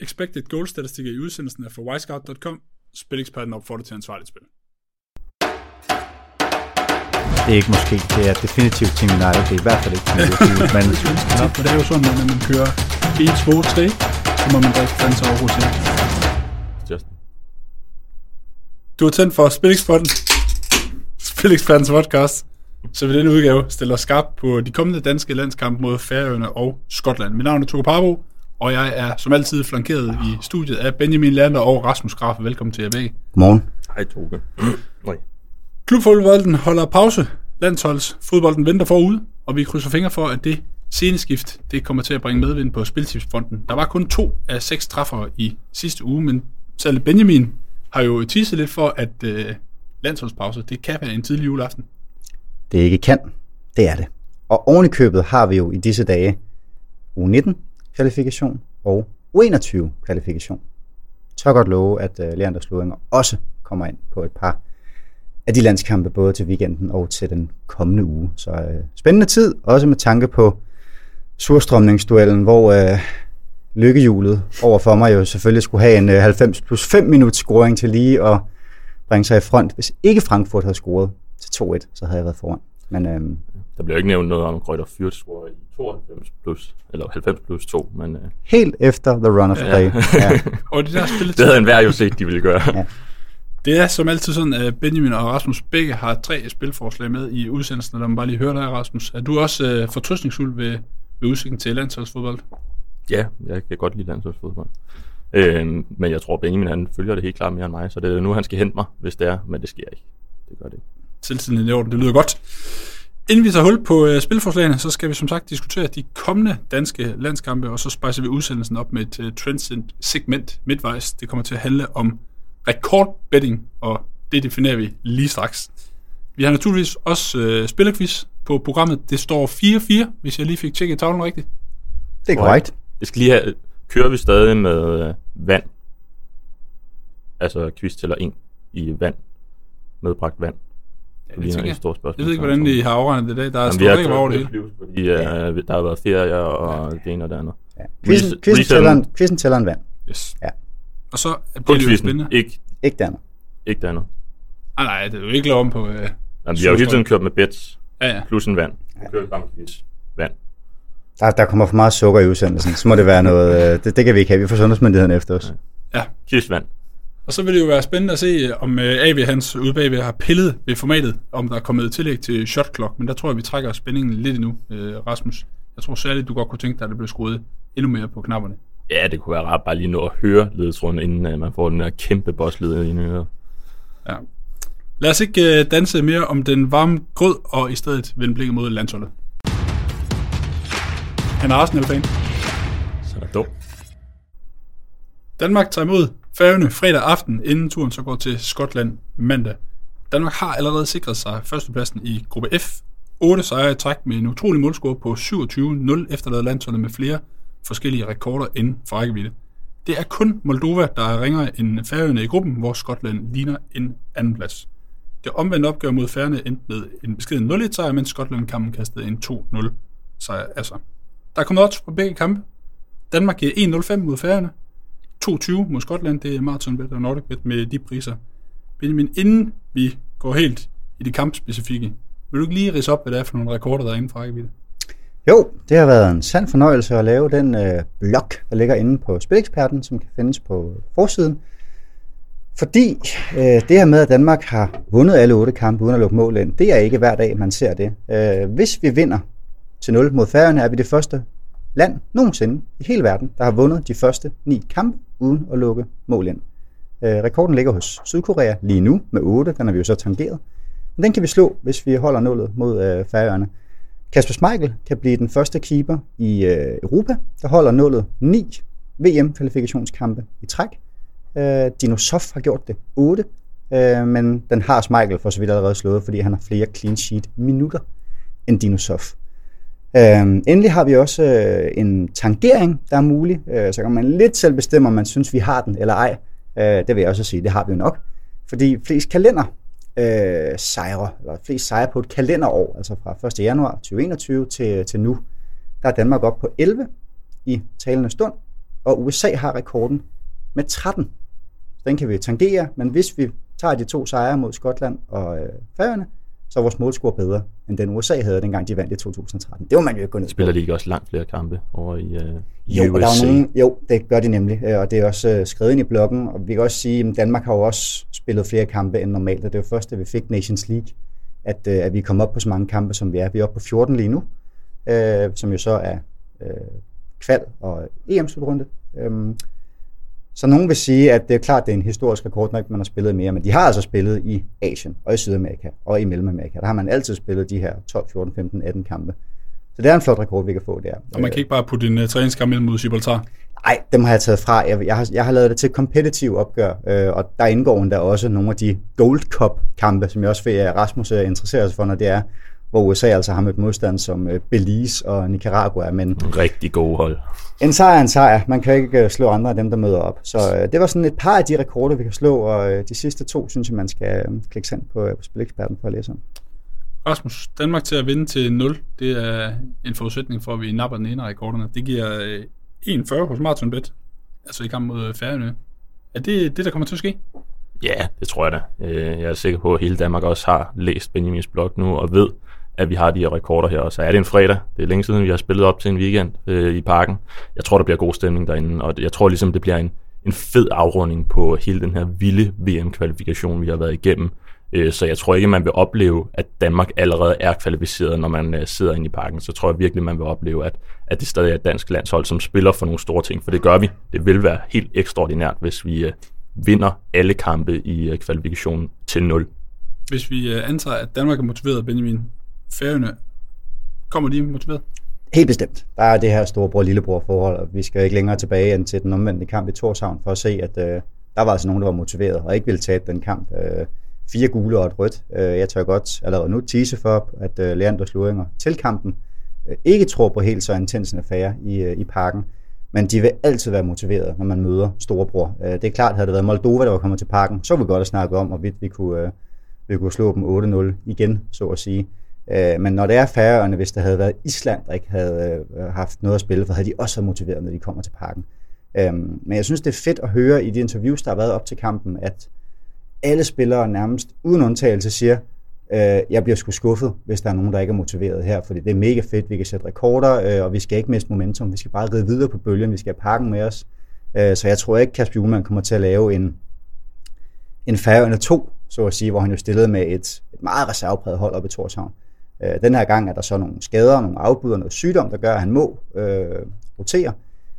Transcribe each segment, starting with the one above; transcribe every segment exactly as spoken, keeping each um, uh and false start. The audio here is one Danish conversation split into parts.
Expected goal-statistikker i udsendelsen er fra Wisecout punktum com. Spileksperten opfordrer til ansvarligt spil. Det er ikke måske, det er definitivt Team United, det er i hvert fald ikke Team United, men... Nå, for det er jo sådan, at når man kører et, to, tre, så må man drikke fanden sig over til. Just. Du er tændt for Spileksperten. Spilekspertens podcast. Så vil denne udgave stiller skarp på de kommende danske landskampe mod Færøerne og Skotland. Mit navn er Togo Parbo, og jeg er som altid flankeret i studiet af Benjamin Lander og Rasmus Graf. Velkommen til jer begge. Godmorgen. Hej Toge. Klubfodbolden holder pause. Landsholdsfodbolden venter forude, og vi krydser fingre for, at det sceneskift det kommer til at bringe medvind på Spiltipsfronten. Der var kun to af seks træffere i sidste uge, men selv Benjamin har jo teaset lidt for, at øh, landsholdspause det kan være en tidlig juleaften. Det ikke kan, det er det. Og oven i købet har vi jo i disse dage U nitten kvalifikation og U enogtyve kvalifikation. Jeg tør godt love, at uh, Leander Sluringer også kommer ind på et par af de landskampe, både til weekenden og til den kommende uge. Så uh, spændende tid, også med tanke på surstrømningsduellen, hvor uh, lykkehjulet overfor mig jo selvfølgelig skulle have en uh, halvfems plus fem minuts scoring til lige at bringe sig i front. Hvis ikke Frankfurt havde scoret til to et, så havde jeg været foran. Men, øhm, der bliver ikke nævnt noget om, at Grøter Fürth scorer i tooghalvfems plus, eller halvfems plus to, men... Øh... Helt efter the run of the day. Ja. Ja. Og det der spilletid... Det havde enhver jo set, de ville gøre. Ja. Det er som altid sådan, at Benjamin og Rasmus begge har tre spilforslag med i udsendelsen, der man bare lige høre dig, Rasmus. Er du også øh, fortrøstningsfuld ved, ved udsigten til landsholdsfodbold? Ja, jeg kan godt lide landsholdsfodbold. Øh, men jeg tror, Benjamin han følger det helt klart mere end mig, så det er nu, han skal hente mig, hvis det er, men det sker ikke. Det gør det ikke. Selvtiden i orden, det lyder godt. Inden vi tager hul på uh, spilforslagene, så skal vi som sagt diskutere de kommende danske landskampe, og så spejser vi udsendelsen op med et uh, trendsegment midtvejs. Det kommer til at handle om rekordbetting, og det definerer vi lige straks. Vi har naturligvis også uh, spillerquiz på programmet. Det står fire fire, hvis jeg lige fik tjekket tavlen rigtigt. Det er korrekt. Jeg skal lige have, kører vi stadig med uh, vand? Altså quiz tæller en i vand. Medbragt vand. Ja, det jeg. Jeg ved ikke, hvordan I har afregnet det i dag. Der er stort ikke over det hele. Fordi uh, ja. der har været ferie og ja. det ene og det andet. Ja. Quizzen, quizzen, tæller en, quizzen tæller en vand. Yes. Ja. Og så bliver det jo spændende. Ikke, ikke det andet. Ikke det andet. Ah, nej, det er jo ikke lov om på... Uh, Jamen, vi har jo hele tiden kørt med bets. Ja, ja. Plus en vand. Vi kører bare med vand. Der, der kommer for meget sukker i udsendelsen. Så må det være noget... Uh, det, det kan vi ikke have. Vi får sundhedsmyndighederne efter os. Ja. ja. Kisvand. Og så vil det jo være spændende at se, om A V Hans ude bagved har pillet ved formatet, om der er kommet tillæg til shot clock, men der tror jeg, vi trækker spændingen lidt endnu, øh, Rasmus. Jeg tror særligt, du godt kunne tænke dig, at det blev skruet endnu mere på knapperne. Ja, det kunne være rart bare lige nå at høre ledetråden, inden man får den der kæmpe bosslede i øret. Ja. Lad os ikke øh, danse mere om den varme grød, og i stedet vende blikket mod landsholdet. Han er Arsenal-fan. Så er der dum. Danmark tager imod Færøerne fredag aften, inden turen så går til Skotland mandag. Danmark har allerede sikret sig førstepladsen i gruppe F. otte sejre i træk med en utrolig målscore på syvogtyve nul efterlader landsholdet med flere forskellige rekorder inden for rækkevidde. Det er kun Moldova, der er ringere end Færøerne i gruppen, hvor Skotland ligner en anden plads. Det omvendte opgør mod Færøerne endte med en beskeden nul et sejr, mens Skotland-kampen kastede en to nul sejr af sig. Der er kommet odds på begge kampe. Danmark giver en nul fem mod Færøerne. to tyve mod Skotland, det er marathonbet og NordicBet med de priser. Benjamin, inden vi går helt i det kampspecifikke, vil du ikke lige ridse op, hvad det er for nogle rekorder, der er inden for rækkevidde? Jo, det har været en sand fornøjelse at lave den øh, blog, der ligger inde på Spileksperten, som kan findes på forsiden. Fordi øh, det her med, at Danmark har vundet alle otte kampe uden at lukke mål ind, det er ikke hver dag, man ser det. Øh, hvis vi vinder til nul mod Færøerne, er vi det første land nogensinde i hele verden, der har vundet de første ni kampe uden at lukke mål ind. Øh, rekorden ligger hos Sydkorea lige nu med otte, den har vi jo så tangeret. Men den kan vi slå, hvis vi holder nullet mod øh, Færøerne. Kasper Schmeichel kan blive den første keeper i øh, Europa, der holder nullet ni V M-kvalifikationskampe i træk. Øh, Dino Sof har gjort det otte, øh, men den har Schmeichel for så vidt allerede slået, fordi han har flere clean sheet minutter end Dino Sof. Uh, endelig har vi også uh, en tangering, der er mulig. Uh, så kan man lidt selv bestemme, om man synes, vi har den eller ej. Uh, det vil jeg også sige, det har vi jo nok. Fordi flest kalender uh, sejre, eller flest sejre på et kalenderår, altså fra første januar tyve enogtyve til, til nu, der er Danmark op på elleve i talende stund. og U S A har rekorden med tretten. Den kan vi tangere, men hvis vi tager de to sejre mod Skotland og øh, Færøerne, så er vores målscore bedre, end den U S A havde, dengang de vandt i to tusind og tretten. Det var man jo ikke gå ned på. Spiller de ikke også langt flere kampe over i, øh, i jo, U S A? Der er nogen, jo, det gør de nemlig, og det er også øh, skrevet ind i bloggen, og vi kan også sige, at Danmark har jo også spillet flere kampe end normalt, og det var først, da vi fik Nations League, at, øh, at vi kom op på så mange kampe, som vi er. Vi er oppe på fjorten lige nu, øh, som jo så er øh, kval og E M-slutrunde. Øhm, Så nogen vil sige, at det er klart, at det er en historisk rekord, når man har spillet mere, men de har altså spillet i Asien og i Sydamerika og i Mellemamerika. Der har man altid spillet de her tolv, fjorten, femten, atten kampe. Så det er en flot rekord, vi kan få der. Og man kan ikke bare putte en uh, træningskamp ind mod Gibraltar? Nej, dem har jeg taget fra. Jeg, jeg, har, jeg har lavet det til kompetitiv opgør, øh, og der indgår endda også nogle af de Gold Cup-kampe, som jeg også ved, at Rasmus interesserer sig for, når det er, hvor U S A altså har mødt modstand som Belize og Nicaragua. Men rigtig gode hold. En sejr er en sejr. Man kan ikke slå andre af dem, der møder op. Så øh, det var sådan et par af de rekorder, vi kan slå, og øh, de sidste to, synes jeg, man skal øh, klikke sig ind på, øh, på Spileksperten for at læse om. Rasmus, Danmark til at vinde til nul, det er en forudsætning for, at vi napper den ene af rekorderne. Det giver øh, en komma fyrre hos Marathonbet, altså i kamp mod Færøerne. Er det det, der kommer til at ske? Ja, det tror jeg da. Jeg er sikker på, at hele Danmark også har læst Benjamins blog nu, og ved, at vi har de her rekorder her. Og så er det en fredag. Det er længe siden, vi har spillet op til en weekend øh, i parken. Jeg tror, der bliver god stemning derinde, og jeg tror ligesom, det bliver en, en fed afrunding på hele den her vilde V M-kvalifikation, vi har været igennem. Øh, så jeg tror ikke, man vil opleve, at Danmark allerede er kvalificeret, når man øh, sidder inde i parken. Så tror jeg virkelig, man vil opleve, at, at det stadig er et dansk landshold, som spiller for nogle store ting. For det gør vi. Det vil være helt ekstraordinært, hvis vi øh, vinder alle kampe i øh, kvalifikationen til nul. Hvis vi øh, antager, at Danmark er motiveret, Benjamin, Færøerne, kommer de motiveret? Helt bestemt. Der er det her storebror-lillebror forhold, og vi skal ikke længere tilbage end til den omvendte kamp i Tórshavn for at se, at øh, der var altså nogen, der var motiveret og ikke ville tabe den kamp. Øh, fire gule og et rødt. Øh, jeg tør godt allerede nu tease for, at øh, Leander Sluringer til kampen øh, ikke tror på helt så intens en affære i, øh, i parken, men de vil altid være motiveret, når man møder storebror. Øh, det er klart, havde det været Moldova, der var kommet til parken, så ville vi godt have snakket om, hvorvidt vi kunne, øh, vi kunne slå dem otte nul igen, så at sige. Men når det er Færøerne, hvis der havde været Island, der ikke havde haft noget at spille for, havde de også været motiveret, når de kommer til parken. Men jeg synes, det er fedt at høre i de interviews, der har været op til kampen, at alle spillere nærmest uden undtagelse siger, jeg bliver sgu skuffet, hvis der er nogen, der ikke er motiveret her, fordi det er mega fedt, vi kan sætte rekorder, og vi skal ikke miste momentum, vi skal bare ride videre på bølgen, vi skal have parken med os. Så jeg tror ikke, Kasper Hjulmand kommer til at lave en, en Færøerne to, så at sige, hvor han jo stillede med et, et meget reservepræget hold op i Tórshavn. Den her gang er der så nogle skader, nogle afbud og noget sygdom, der gør, at han må øh, rotere.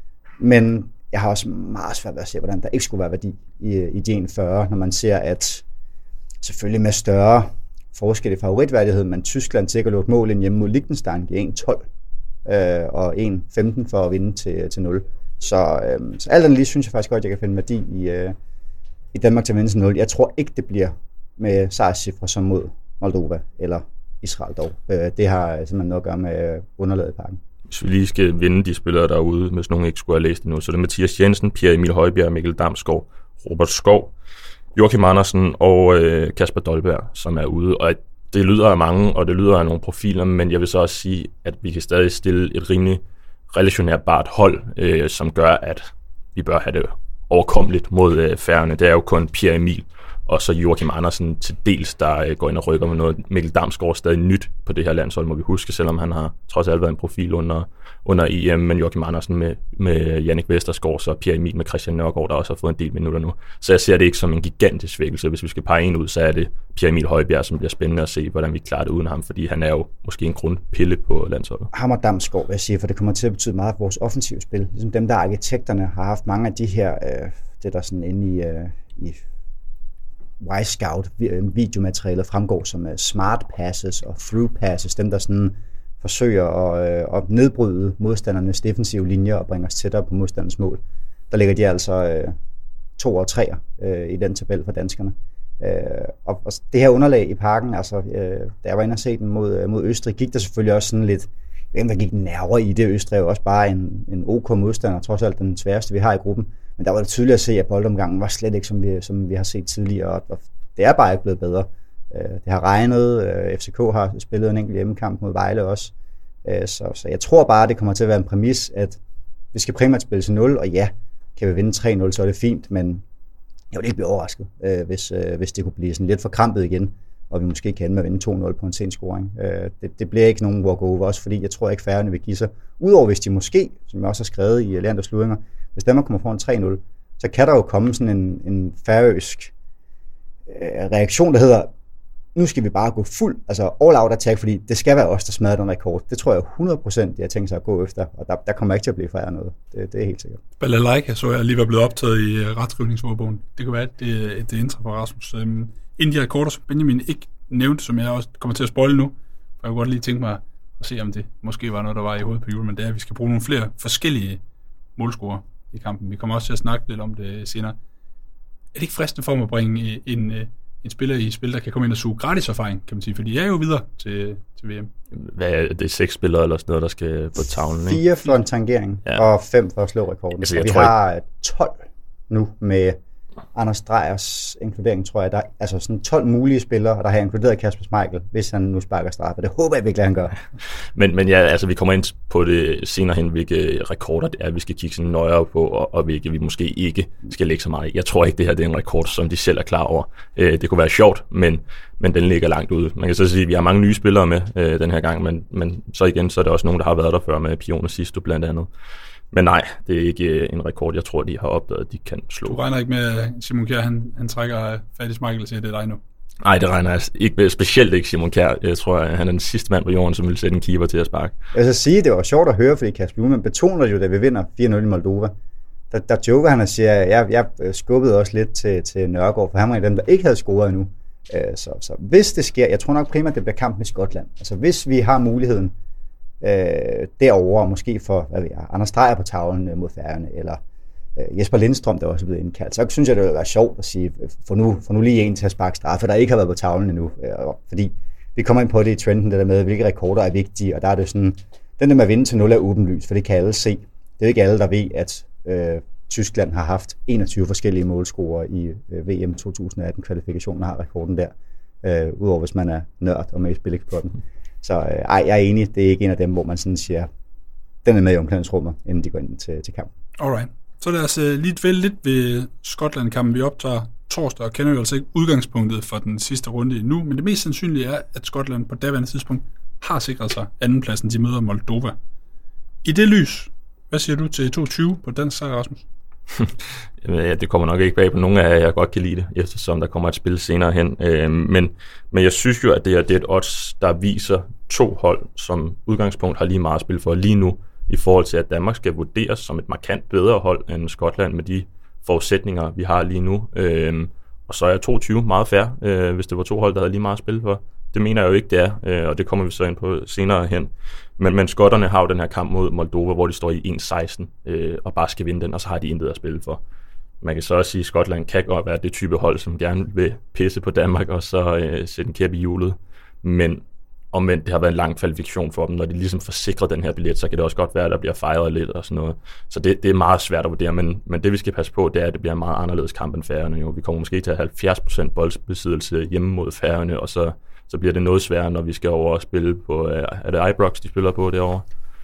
Men jeg har også meget svært ved at se, hvordan der ikke skulle være værdi i, i de en komma fyrre, når man ser, at selvfølgelig med større forskel i favoritværdighed, men Tyskland sikkert lå et mål ind hjemme mod Liechtenstein giver en komma tolv øh, og en komma femten for at vinde til, til nul. Så, øh, så alt andet lige synes jeg faktisk godt, at jeg kan finde værdi i, øh, i Danmark til at vinde til nul. Jeg tror ikke, det bliver med sejrscifre som mod Moldova eller Israel dog. Det har simpelthen noget at gøre med underlaget i parken. Hvis vi lige skal vinde de spillere derude, hvis nogen ikke skulle have læst det nu, så det er Mathias Jensen, Pierre Emil Højbjerg, Mikkel Damsgaard, Robert Skov, Joachim Andersen og øh, Kasper Dolberg, som er ude. Og det lyder af mange, og det lyder af nogle profiler, men jeg vil så også sige, at vi kan stadig stille et rimelig relationærbart hold, øh, som gør, at vi bør have det overkommeligt mod øh, Færøerne. Det er jo kun Pierre Emil og så Joachim Andersen til dels, der går ind og rykker med noget. Mikkel Damsgaard er stadig nyt på det her landshold, må vi huske, selvom han har trods alt været en profil under, under E M, men Joachim Andersen med, med Jannik Vestergaard, så Pierre Emil med Christian Nørgaard, der også har fået en del minutter nu. Så jeg ser det ikke som en gigantisk svækkelse. Hvis vi skal pege en ud, så er det Pierre Emil Højbjerg, som bliver spændende at se, hvordan vi klarer det uden ham, fordi han er jo måske en grundpille på landsholdet. Ham og Damsgaard, vil jeg sige, for det kommer til at betyde meget for vores offensive spil. Ligesom dem, der arkitekterne har haft mange af de her, øh, det der sådan inde i, øh, i Y-Scout videomaterialet fremgår som smart passes og through passes, dem der sådan forsøger at, at nedbryde modstandernes defensive linjer og bringe os tættere på modstandernes mål. Der ligger de altså øh, to og tre øh, i den tabel for danskerne. Øh, og, og det her underlag i parken, altså øh, da jeg var inde og se den mod, mod Østrig, gik der selvfølgelig også sådan lidt, hvem der gik nerver i det. Østrig er jo også bare en, en OK modstander, trods alt den sværeste vi har i gruppen. Men der var det tydeligt at se, at boldomgangen var slet ikke, som vi, som vi har set tidligere, og det er bare ikke blevet bedre. Det har regnet, F C K har spillet en enkelt hjemmekamp mod Vejle også, så, så jeg tror bare, det kommer til at være en præmis, at vi skal primært spille til nul, og ja, kan vi vinde tre nul, så er det fint, men jeg vil ikke blive overrasket, øh, hvis, øh, hvis det kunne blive sådan lidt forkrampet igen, og vi måske kan ende med at vinde to nul på en sen scoring. Øh, det, det bliver ikke nogen walk-over, også fordi jeg tror ikke Færøerne vil give sig. Udover hvis de måske, som jeg også har skrevet i Leander Sludringer, hvis Danmark kommer foran tre nul, så kan der jo komme sådan en, en færøsk øh, reaktion, der hedder, nu skal vi bare gå fuld, altså all out attack, fordi det skal være os, der smadrer den rekord. Det tror jeg hundrede procent, jeg har tænkt sig at gå efter, og der, der kommer ikke til at blive fejret noget. Det, det er helt sikkert. Balalaika, så jeg lige var blevet optaget i uh, retskrivningsordbogen. Det kunne være, at det, det indtræffer Rasmus. Um, inden de rekorder, som Benjamin ikke nævnte, som jeg også kommer til at spoile nu, for jeg kunne godt lige tænke mig at se, om det måske var noget, der var i hovedet på jul, men det er, at vi skal bruge nogle flere forskellige målscorer i kampen. Vi kommer også til at snakke lidt om det senere. Er det ikke fristende for mig at bringe en, en spiller i spil, der kan komme ind og suge gratis erfaring, kan man sige, for de er jo videre til, til V M. Hvad er det? Seks spillere eller sådan noget, der skal på tavlen, ikke? Fire for en tangering, ja. Og fem for at slå rekorden. Altså, vi har ikke... tolv nu med Anders Drejers inkludering, tror jeg. Der er altså sådan tolv mulige spillere, og der har jeg inkluderet Kasper Schmeichel, hvis han nu sparker straffe. Det håber jeg virkelig, han gør. men, men ja, altså vi kommer ind på det senere hen, hvilke rekorder det er, vi skal kigge sådan nøjere på, og, og hvilke vi måske ikke skal lægge så meget i. Jeg tror ikke, det her det er en rekord, som de selv er klar over. Øh, det kunne være sjovt, men, men den ligger langt ude. Man kan så sige, at vi har mange nye spillere med øh, den her gang, men, men så igen, så er der også nogen, der har været der før med Pione Sisto blandt andet. Men nej, det er ikke en rekord, jeg tror, de har opdaget, at de kan slå. Du regner ikke med, at Simon Kjær, han, han trækker fat i Schmeichel og siger, at det er dig nu? Nej, det regner jeg ikke med. Specielt ikke Simon Kjær. Jeg tror, at han er den sidste mand på jorden, som vil sætte en keeper til at sparke. Jeg vil sige, det var sjovt at høre, fordi Kasper Hjulmand betoner jo, da vi vinder fire nul i Moldova. Der, der joker han og siger, at jeg, jeg skubbede også lidt til, til Nørgaard, for han var en af dem, der ikke havde scoret endnu. Så, så hvis det sker, jeg tror nok primært, det bliver kamp med Skotland. Altså hvis vi har muligheden Øh, derovre, måske for hvad ved jeg, Anders Dreyer på tavlen øh, mod Færøerne, eller øh, Jesper Lindstrøm, der også er blevet indkaldt. Så synes jeg, det ville være sjovt at sige, for nu, for nu lige en til at sparke straffe, der ikke har været på tavlen endnu. Øh, fordi vi kommer ind på det i trenden, det der med, hvilke rekorder er vigtige, og der er det sådan, den der med at vinde til nul er åbenlyst, for det kan alle se. Det er ikke alle, der ved, at øh, Tyskland har haft enogtyve forskellige målscorer i øh, V M to tusind atten kvalifikationen, har rekorden der, øh, udover hvis man er nørd og med i spilexporten. Så øh, ej, jeg er enig, det er ikke en af dem, hvor man sådan siger, den er med i omklædningsrummet, inden de går ind til, til kampen. Alright. Så lad os uh, lige dvæle lidt ved Skotland-kampen. Vi optager torsdag, og kender jo altså ikke udgangspunktet for den sidste runde endnu, men det mest sandsynlige er, at Skotland på daværende tidspunkt har sikret sig andenpladsen, de møder Moldova. I det lys, hvad siger du til toogtyve på dansk sejr, Rasmus? Ja, det kommer nok ikke bag på nogen af jer, jeg godt kan lide det, eftersom der kommer et spil senere hen. Øh, men, men jeg synes jo, at det er, det er et odds, der viser to hold, som udgangspunkt har lige meget at spille for lige nu, i forhold til, at Danmark skal vurderes som et markant bedre hold end Skotland med de forudsætninger, vi har lige nu. Øh, og så er toogtyve meget fair, øh, hvis det var to hold, der havde lige meget at spille for. Det mener jeg jo ikke, det er, øh, og det kommer vi så ind på senere hen. Men, men skotterne har jo den her kamp mod Moldova, hvor de står i en seksten øh, og bare skal vinde den, og så har de intet at spille for. Man kan så også sige, at Skotland kan godt være det type hold, som gerne vil pisse på Danmark og så øh, sætte en kæp i hjulet. Men omvendt, det har været en lang kvalifikation for dem. Når de ligesom forsikrer den her billet, så kan det også godt være, at der bliver fejret lidt og sådan noget. Så det, det er meget svært at vurdere, men, men det vi skal passe på, det er, at det bliver en meget anderledes kamp end Færøerne. Jo. Vi kommer måske til at have halvfjerds procent boldbesiddelse hjemme mod Færøerne, og så så bliver det noget sværere, når vi skal over og spille på, er det Ibrox, de spiller på derovre?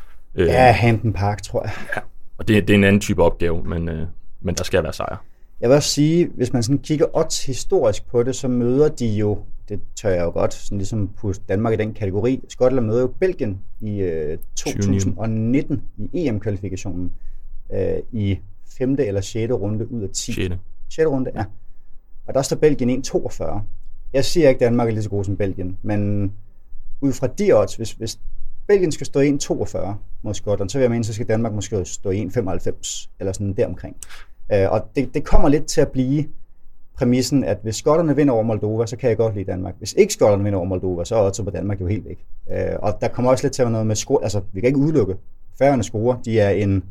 Ja, Hampden Park, tror jeg. Ja, og det, det er en anden type opgave, men, men der skal være sejr. Jeg vil også sige, hvis man sådan kigger odds historisk på det, så møder de jo, det tør jeg jo godt, sådan ligesom putte Danmark i den kategori. Skotland møder jo Belgien i øh, to tusind nitten i E M-kvalifikationen øh, i femte eller sjette runde ud af ti. Sjette. Sjette runde, ja. Og der står Belgien en komma toogfyrre. Jeg siger ikke, at Danmark er lige så god som Belgien, men ud fra de odds, hvis, hvis Belgien skal stå en komma toogfyrre mod Skotland, så vil jeg mene, så skal Danmark måske stå en komma femoghalvfems, eller sådan deromkring. Uh, og det, det kommer lidt til at blive præmissen, at hvis skotterne vinder over Moldova, så kan jeg godt lide Danmark. Hvis ikke skotterne vinder over Moldova, så er odds på Danmark jo helt væk. Uh, og der kommer også lidt til at være noget med score, altså vi kan ikke udelukke. Færøerne scorer, de er en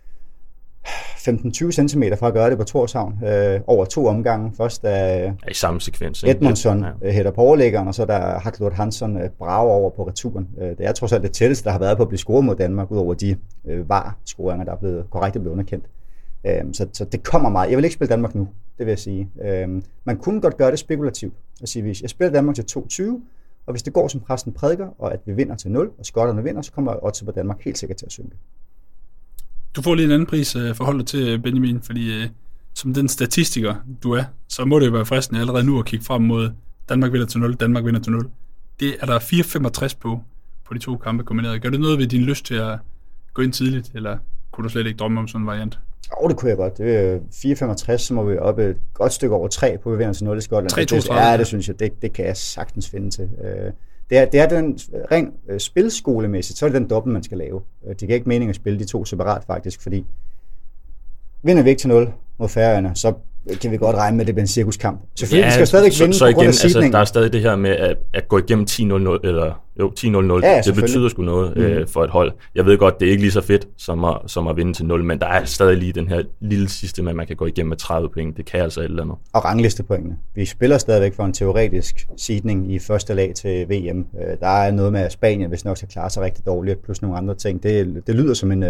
femten til tyve centimeter fra at gøre det på Tórshavn øh, over to omgange. Først er ja, i samme sekvens. Edmundsson ja. hætter på overlæggeren, og så er der Haklund Hansson øh, brager over på returen. Øh, det er trods alt det tætteste, der har været på at blive scoret mod Danmark, udover de øh, var-scoringer, der er blevet korrekt blevet underkendt. Øh, så, så det kommer meget. Jeg vil ikke spille Danmark nu, det vil jeg sige. Øh, man kunne godt gøre det spekulativt. Og sige, hvis jeg spiller Danmark til to tyve, og hvis det går som præsten prædiker, og at vi vinder til nul, og skotterne vinder, så kommer odds på Danmark helt sikkert til at synke. Du får lige en anden pris uh, for holdet til, Benjamin, fordi uh, som den statistiker, du er, så må det jo være fristende allerede nu at kigge frem mod Danmark vinder til nul, Danmark vinder til nul. Det er der fire komma femogtres på, på de to kampe kombineret. Gør det noget ved din lyst til at gå ind tidligt, eller kunne du slet ikke drømme om sådan en variant? Åh, oh, det kunne jeg godt. Det er fire komma femogtres, så må vi op et godt stykke over tre på, vi vinder til nul i Skotland. tre komma toogtredive. Ja, det synes jeg, det, det kan jeg sagtens finde til. Det er, det er den ren spilskolemæssigt, så er det den dobbelt, man skal lave. Det giver ikke mening at spille de to separat faktisk, fordi vinder vi ikke til nul mod Færøerne, så kan vi godt regne med, at det bliver en cirkuskamp. Selvfølgelig ja, skal stadigvæk vinde så, på grund af igen, seedning. Altså, der er stadig det her med at, at gå igennem ti nul, eller jo, ti nul. Ja, det betyder sgu noget mm. øh, for et hold. Jeg ved godt, det er ikke lige så fedt som at, som at vinde til nul, men der er stadig lige den her lille sidste med, at man kan gå igennem med tredive point. Det kan altså et eller andet. Og ranglistepointene. Vi spiller stadigvæk for en teoretisk seedning i første lag til V M. Der er noget med, at Spanien hvis nok skal klare sig rigtig dårligt, plus nogle andre ting. Det, det lyder som en...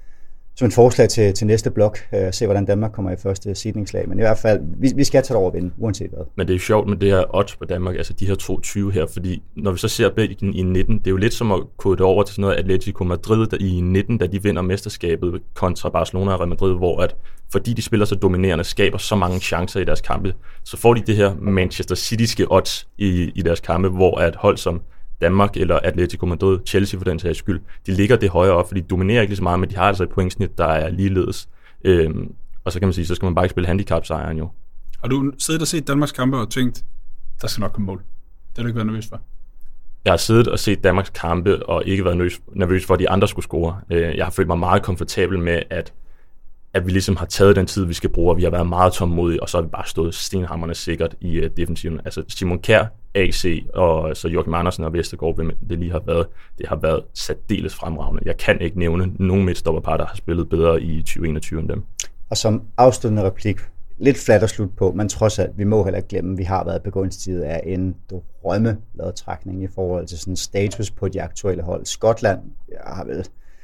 som en forslag til, til næste blok, øh, se hvordan Danmark kommer i første seedningslag. Men i hvert fald, vi, vi skal tage det over at vinde, uanset hvad. Men det er jo sjovt med det her odds på Danmark, altså de her toogtyve her, fordi når vi så ser Belgien i nitten, det er jo lidt som at kode det over til sådan noget Atletico Madrid der i nitten, da de vinder mesterskabet kontra Barcelona og Real Madrid, hvor at fordi de spiller så dominerende, skaber så mange chancer i deres kampe, så får de det her Manchester Cityske odds i, i deres kampe, hvor at hold som Danmark eller Atletico Madrid, Chelsea for den sags skyld, de ligger det højere op, fordi de dominerer ikke lige så meget, men de har altså et pointsnit, der er ligeledes. Øhm, og så kan man sige, så skal man bare ikke spille handicap-sejren jo. Har du siddet og set Danmarks kampe og tænkt, der skal nok komme mål? Det har du ikke været nervøs for? Jeg har siddet og set Danmarks kampe og ikke været nervøs, nervøs for, at de andre skulle score. Jeg har følt mig meget komfortabel med, at at vi ligesom har taget den tid, vi skal bruge, og vi har været meget tålmodige, og så har vi bare stået stenhamrende sikkert i uh, defensiven. Altså Simon Kjær, A C og så Joachim Andersen og Vestergaard, hvem det lige har været, det har været særdeles fremragende. Jeg kan ikke nævne nogen midtstopperpar, der har spillet bedre i tyve enogtyve end dem. Og som afsluttende replik, lidt flat at slutte på, men trods alt, vi må heller ikke glemme, at vi har været begunstiget af en drømmelodtrækning i forhold til sådan status på de aktuelle hold. Skotland, jeg har vel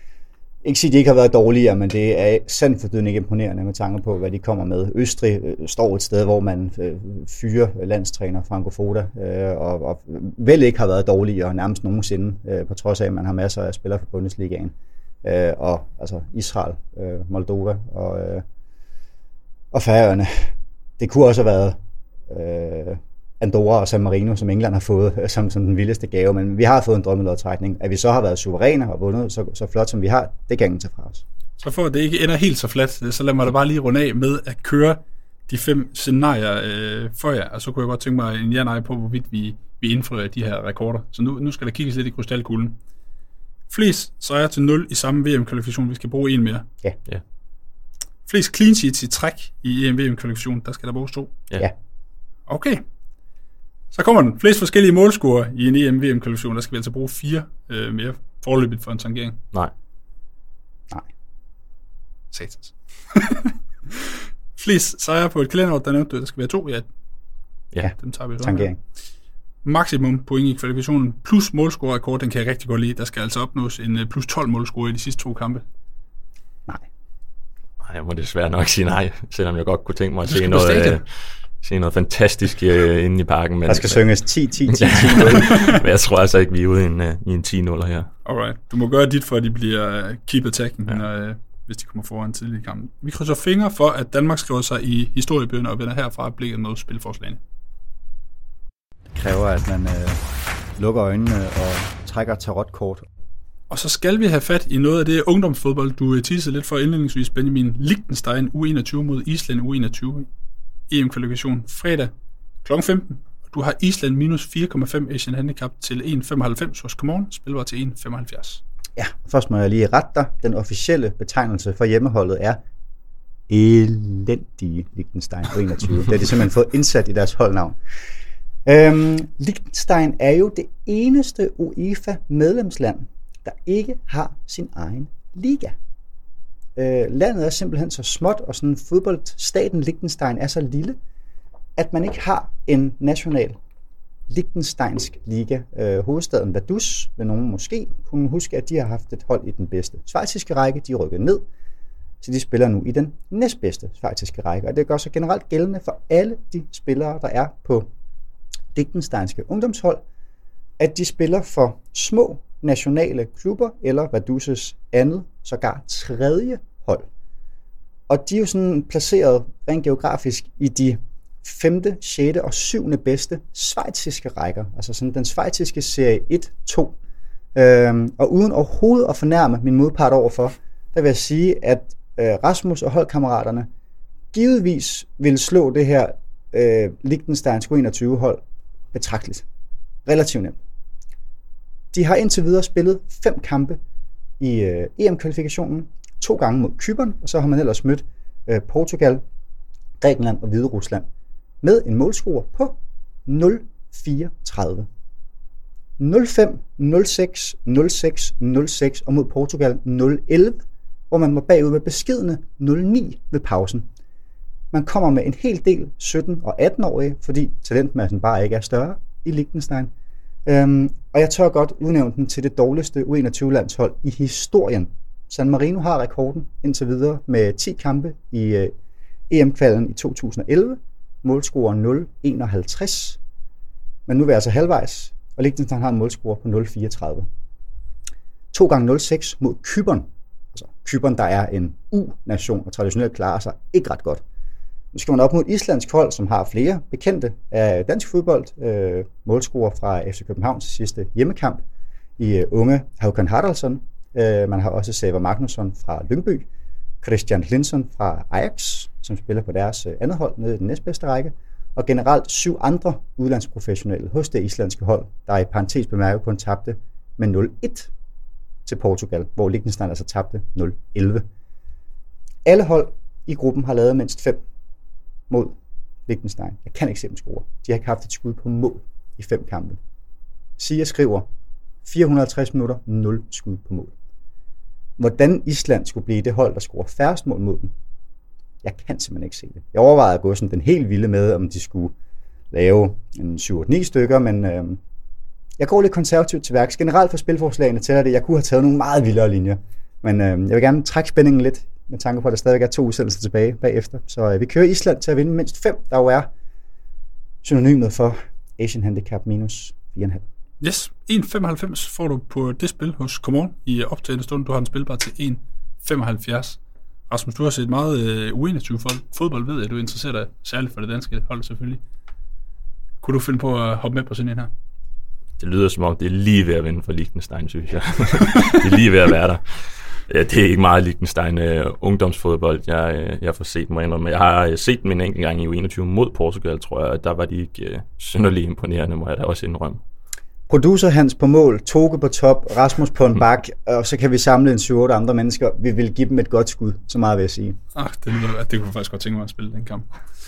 ikke sige, at de ikke har været dårligere, men det er sandt for ikke imponerende med tanke på, hvad de kommer med. Østrig øh, står et sted, hvor man øh, fyrer landstræner Franco Foda, øh, og, og vel ikke har været dårligere nærmest nogensinde, øh, på trods af, at man har masser af spillere fra Bundesligaen. Øh, og altså Israel, øh, Moldova og, øh, og Færøerne. Det kunne også have været øh, Andorra og San Marino, som England har fået som, som den vildeste gave, men vi har fået en drømmelodtrækning. At vi så har været suveræne og vundet så, så flot, som vi har, det kan ingen tage fra os. Så for at det ikke ender helt så fladt, så lad mig da bare lige runde af med at køre de fem scenarier øh, for jer, og så kunne jeg godt tænke mig en ja-nej på, hvorvidt vi, vi indfrier de her rekorder. Så nu, nu skal der kigges lidt i krystalkuglen. Flest sejre til nul i samme V M-kvalifikation, vi skal bruge en mere. Ja. ja. Flest clean sheets i træk i E M V M-kvalifikation, der skal der bruges to. Ja. ja. Okay. Så kommer den. Flest forskellige målscorer i en E M V M-kvalifikation, der skal vi altså bruge fire øh, mere forløbigt for en tangering. Nej. Nej. Satans. Flest sejre på et kalenderår, der nævnte, der skal være to. Ja, ja. Den tager vi så. Tangering. Maksimum point i kvalifikationen plus målscorerekord, den kan jeg rigtig godt lide. Der skal altså opnås en plus tolv målscorer i de sidste to kampe. Nej. Nej, jeg må desværre nok sige nej, selvom jeg godt kunne tænke mig at se noget, øh, se noget fantastisk øh, inde i parken. Men, der skal synges ti ti ti ti men jeg tror altså ikke, vi er ude i en, uh, i en ti nul her. Alright. Du må gøre dit for, at de bliver uh, keep attacking, ja. når, uh, hvis de kommer foran tidlig i kampen. Vi krydser fingre for, at Danmark skriver sig i historiebøgerne og vender herfra blikket mod spilforslagene. Det kræver, at man øh, lukker øjnene og trækker tarotkort. Og så skal vi have fat i noget af det ungdomsfodbold, du teasede lidt for indledningsvis, Benjamin. Liechtenstein U enogtyve mod Island U enogtyve. E M-kvalifikation fredag klokken femten. Du har Island minus fire komma fem Asian Handicap til en komma femoghalvfems hos Common. Spil var til en komma femoghalvfjerds. Ja, først må jeg lige rette dig. Den officielle betegnelse for hjemmeholdet er elendige Liechtenstein U enogtyve. Det har de simpelthen fået indsat i deres holdnavn. Øhm, Liechtenstein er jo det eneste UEFA-medlemsland, der ikke har sin egen liga. Øh, landet er simpelthen så småt, og sådan fodboldstaten Liechtenstein er så lille, at man ikke har en national liechtensteinsk liga. Øh, hovedstaden Vaduz, vil nogen måske kunne huske, at de har haft et hold i den bedste schweiziske række. De rykkede ned, så de spiller nu i den næstbedste schweiziske række. Og det gør så generelt gældende for alle de spillere, der er på liechtensteinske ungdomshold, at de spiller for små nationale klubber, eller Vaduz's andet, sågar tredje hold. Og de er jo sådan placeret rent geografisk i de femte, sjette og syvende bedste schweiziske rækker. Altså sådan den schweiziske serie et to. Øhm, og uden overhovedet at fornærme min modpart overfor, der vil jeg sige, at øh, Rasmus og holdkammeraterne givetvis vil slå det her øh, Liechtensteins U enogtyve hold betragteligt. Relativt nemt. De har indtil videre spillet fem kampe i øh, E M-kvalifikationen, to gange mod Cypern, og så har man ellers mødt øh, Portugal, Grækenland og Hviderusland med en målscore på nul fire tredive. nul fem, nul seks, nul seks, nul seks og mod Portugal nul elleve, hvor man var bagud med beskedne nul ni ved pausen. Man kommer med en hel del sytten- og atten-årige, fordi talentmassen bare ikke er større i Liechtenstein. Øhm, og jeg tør godt udnævne den til det dårligste U enogtyve-landshold i historien. San Marino har rekorden indtil videre med ti kampe i øh, E M-kvalen i to tusind og elleve. Målscore nul enoghalvtreds. Men nu er vi altså halvvejs, og Liechtenstein har en målscore på nul fireogtredive. to gange nul seks mod Cypern. Altså Cypern, der er en U-nation og traditionelt klarer sig ikke ret godt. Nu skal man op mod et islandsk hold, som har flere bekendte af dansk fodbold. Øh, målscorer fra F C Københavns sidste hjemmekamp i øh, unge Håkan Haraldsson. Øh, man har også Sæver Magnusson fra Lyngby. Christian Hlinsson fra Ajax, som spiller på deres øh, andet hold nede i den næstbedste række. Og generelt syv andre udlandsprofessionelle hos det islandske hold, der i parentes bemærket kun tabte med nul et til Portugal, hvor Liechtenstein altså tabte nul elleve. Alle hold i gruppen har lavet mindst fem mod Liechtenstein. Jeg kan ikke se dem score. De har ikke haft et skud på mål i fem kampe. Sia skriver fire hundrede og halvtreds minutter, nul skud på mål. Hvordan Island skulle blive det hold, der scorer færrest mål mod dem, jeg kan simpelthen ikke se det. Jeg overvejede at gå sådan den helt vilde med, om de skulle lave en syv otte ni stykker, men øh, jeg går lidt konservativt til værks. Generelt for spilforslagene tæller det, jeg kunne have taget nogle meget vildere linjer, men øh, jeg vil gerne trække spændingen lidt, med tanke på, at der stadig er to udsendelser tilbage bagefter. Så øh, vi kører Island til at vinde mindst fem, der jo er synonymet for Asian Handicap minus fire komma fem. Yes, en komma femoghalvfems får du på det spil hos Common i optagende stund. Du har den spilbar til en komma femoghalvfjerds. Rasmus, du har set meget øh, U enogtyve fodbold, ved jeg, du interesserer dig særligt for det danske hold selvfølgelig. Kunne du finde på at hoppe med på sådan en her? Det lyder som om, det er lige ved at vinde for Liechtenstein, synes jeg. Det er lige ved at være der. Det er ikke meget Liechtenstein uh, ungdomsfodbold, jeg, uh, jeg får set mig indrømme. Jeg har uh, set dem en enkelt gang i U enogtyve mod Portugal, tror jeg. Der var de ikke uh, synderlig imponerende, må jeg da også indrømme. Producer Hans på mål, Toge på top, Rasmus på en bak, og så kan vi samle en syv otte andre mennesker. Vi vil give dem et godt skud, så meget vil jeg sige. Ah, det, lyder, det kunne jeg faktisk godt tænke mig at spille den kamp.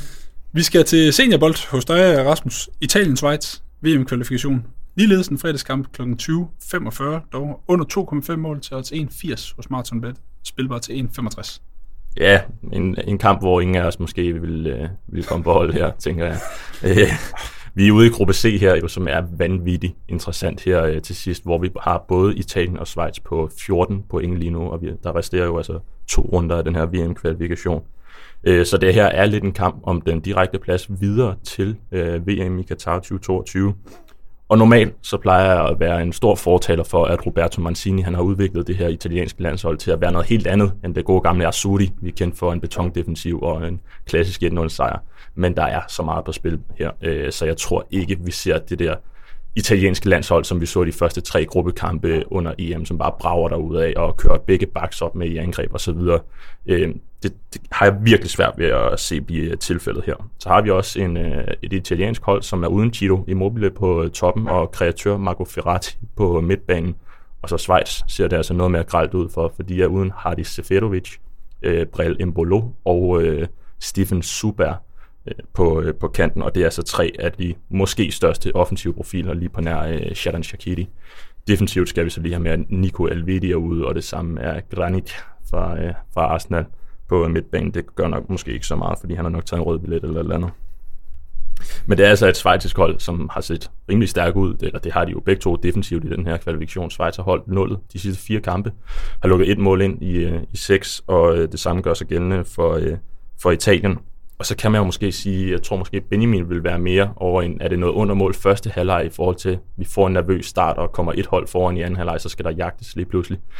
Vi skal til seniorbold hos dig, Rasmus. Italien-Schweiz, V M-kvalifikation. Ligeledes en fredagskamp kl. tyve femogfyrre, dog under to komma fem mål til odds en komma firs hos Martin Bet, spilbar til en komma femogtres. Ja, en, en kamp, hvor ingen af os måske vil, øh, vil komme på hold her, tænker jeg. Øh, vi er ude i gruppe C her, jo, som er vanvittigt interessant her øh, til sidst, hvor vi har både Italien og Schweiz på fjorten point lige nu, og vi, der resterer jo altså to runder af den her V M-kvalifikation. Øh, så det her er lidt en kamp om den direkte plads videre til øh, V M i Qatar tyve toogtyve. Og normalt så plejer jeg at være en stor fortaler for, at Roberto Mancini han har udviklet det her italienske landshold til at være noget helt andet end det gode gamle Azzurri, vi er kendt for en betondefensiv og en klassisk et nul sejr. Men der er så meget på spil her, så jeg tror ikke, vi ser det der italienske landshold, som vi så de første tre gruppekampe under E M, som bare brager derudad og kører begge backs op med i angreb og så videre. Det, det har jeg virkelig svært ved at se blive tilfældet her. Så har vi også en, et italiensk hold, som er uden Ciro Immobile på toppen og kreatør Marco Verratti på midtbanen. Og så Schweiz ser det altså noget mere grelt ud for, for de er uden Hadi Seferovic, øh, Brel Embolo og øh, Steffen Suber øh, på, øh, på kanten. Og det er altså tre af de måske største offensive profiler lige på nær øh, Xherdan Shaqiri. Defensivt skal vi så lige have med Nico Elvedi ude, og det samme er Granit fra, øh, fra Arsenal på midtbanen. Det gør nok måske ikke så meget, fordi han har nok taget en rød billet eller et andet. Men det er altså et schweizisk hold, som har set rimelig stærkt ud, eller det har de jo begge to defensivt i den her kvalifikation. Schweiz har holdt nullet de sidste fire kampe, har lukket et mål ind i, i seks, og det samme gør sig gældende for, for Italien. Og så kan man jo måske sige, jeg tror måske Benjamin vil være mere over en, er det noget under mål første halvleg i forhold til, vi får en nervøs start og kommer et hold foran i anden halvleg, så skal der jagtes lige pludselig.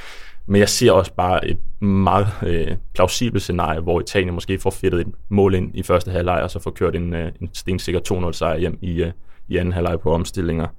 Men jeg ser også bare et meget øh, plausibelt scenarie, hvor Italien måske får fedtet et mål ind i første halvleg, og så får kørt en, øh, en stensikker to nul sejr hjem i, øh, i anden halvleg på omstillinger.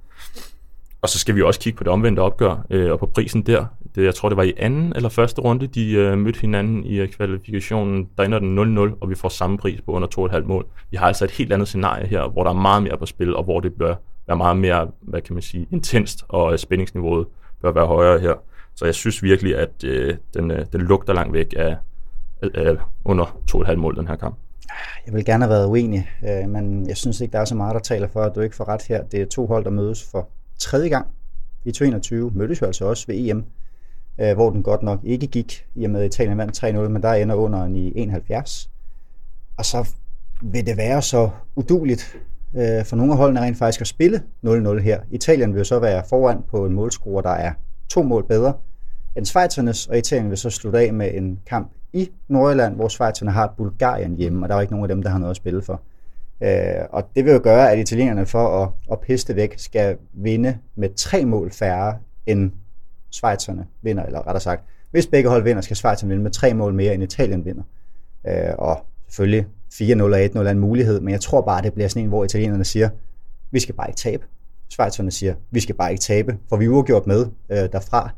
Og så skal vi også kigge på det omvendte opgør, øh, og på prisen der. Det, jeg tror, det var i anden eller første runde, de øh, mødte hinanden i øh, kvalifikationen. Der ender den nul nul, og vi får samme pris på under to komma fem mål. Vi har altså et helt andet scenarie her, hvor der er meget mere på spil, og hvor det bør være meget mere, hvad kan man sige, intenst, og øh, spændingsniveauet bør være højere her. Så jeg synes virkelig, at øh, den, øh, den lugter langt væk af, af under to komma fem mål, den her kamp. Jeg vil gerne have været uenig, øh, men jeg synes ikke, der er så meget, der taler for, at du ikke får ret her. Det er to hold, der mødes for tredje gang i tyve enogtyve. Mødtes jo altså også ved E M, øh, hvor den godt nok ikke gik, i og med Italien vandt tre nul, men der ender under i enoghalvfjerds. Og så vil det være så udueligt øh, for nogle af holdene rent faktisk at spille nul nul her. Italien vil så være foran på en målscore, der er to mål bedre end schweizernes, og Italien vil så slutte af med en kamp i Nordjylland, hvor schweizerne har Bulgarien hjemme, og der er ikke nogen af dem, der har noget at spille for. Øh, og det vil jo gøre, at italienerne for at, at piste væk skal vinde med tre mål færre end schweizerne vinder, eller rettere sagt, hvis begge hold vinder, skal schweizerne vinde med tre mål mere end Italien vinder. Øh, og selvfølgelig fire nul og et nul er en mulighed, men jeg tror bare, det bliver sådan en, hvor italienerne siger, vi skal bare ikke tabe. Schweizerne siger, vi skal bare ikke tabe, for vi er uafgjort med øh, derfra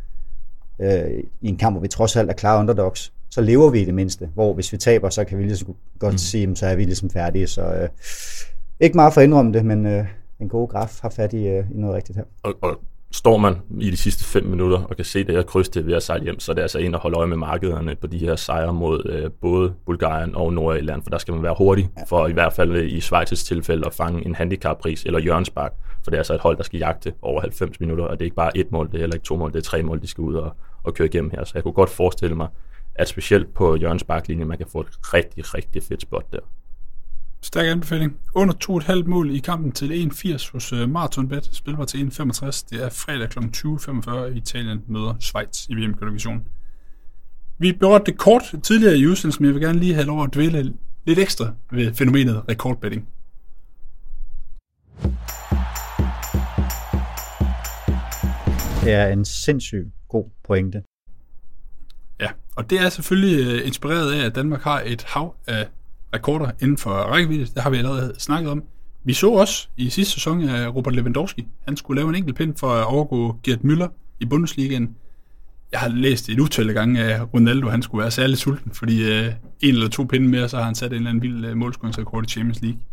øh, i en kamp, hvor vi trods alt er klare underdogs. Så lever vi i det mindste, hvor hvis vi taber, så kan vi ligesom godt mm. sige, så er vi ligesom færdige. Så øh, ikke meget for at indrømme det, men øh, en god graf har fat i, øh, i noget rigtigt her. Og, og står man i de sidste fem minutter og kan se det her kryds til ved at sejle hjem, så er det altså en at holde øje med markederne på de her sejre mod øh, både Bulgarien og Nordjylland, for der skal man være hurtig, ja. For i hvert fald i Schweiz's tilfælde at fange en handicappris eller hjørnespark, for det er altså et hold, der skal jagte over halvfems minutter, og det er ikke bare et mål, det er heller ikke to mål, det er tre mål, de skal ud og, og køre igennem her. Så jeg kunne godt forestille mig, at specielt på hjørnesparklinjen, man kan få et rigtig, rigtig fedt spot der. Stærk anbefaling. Under to komma fem mål i kampen til en komma firs hos uh, Marathonbet. Spilbar til en komma femogtres. Det er fredag kl. tyve femogfyrre. Italien møder Schweiz i V M-kvalifikationen. Vi berørte det kort tidligere i udsendelsen, men jeg vil gerne lige have lov at dvæle lidt ekstra ved fænomenet rekordbetting. Det er en sindssygt god pointe. Ja, og det er selvfølgelig inspireret af, at Danmark har et hav af rekorder inden for rækkevidde. Det har vi allerede snakket om. Vi så også i sidste sæson af Robert Lewandowski. Han skulle lave en enkelt pind for at overgå Gerd Müller i Bundesligaen. Jeg har læst et utal gange af Ronaldo, han skulle være særlig sulten, fordi øh, en eller to pinde mere, så har han sat en eller anden vild øh, målscoringsrekord i Champions League.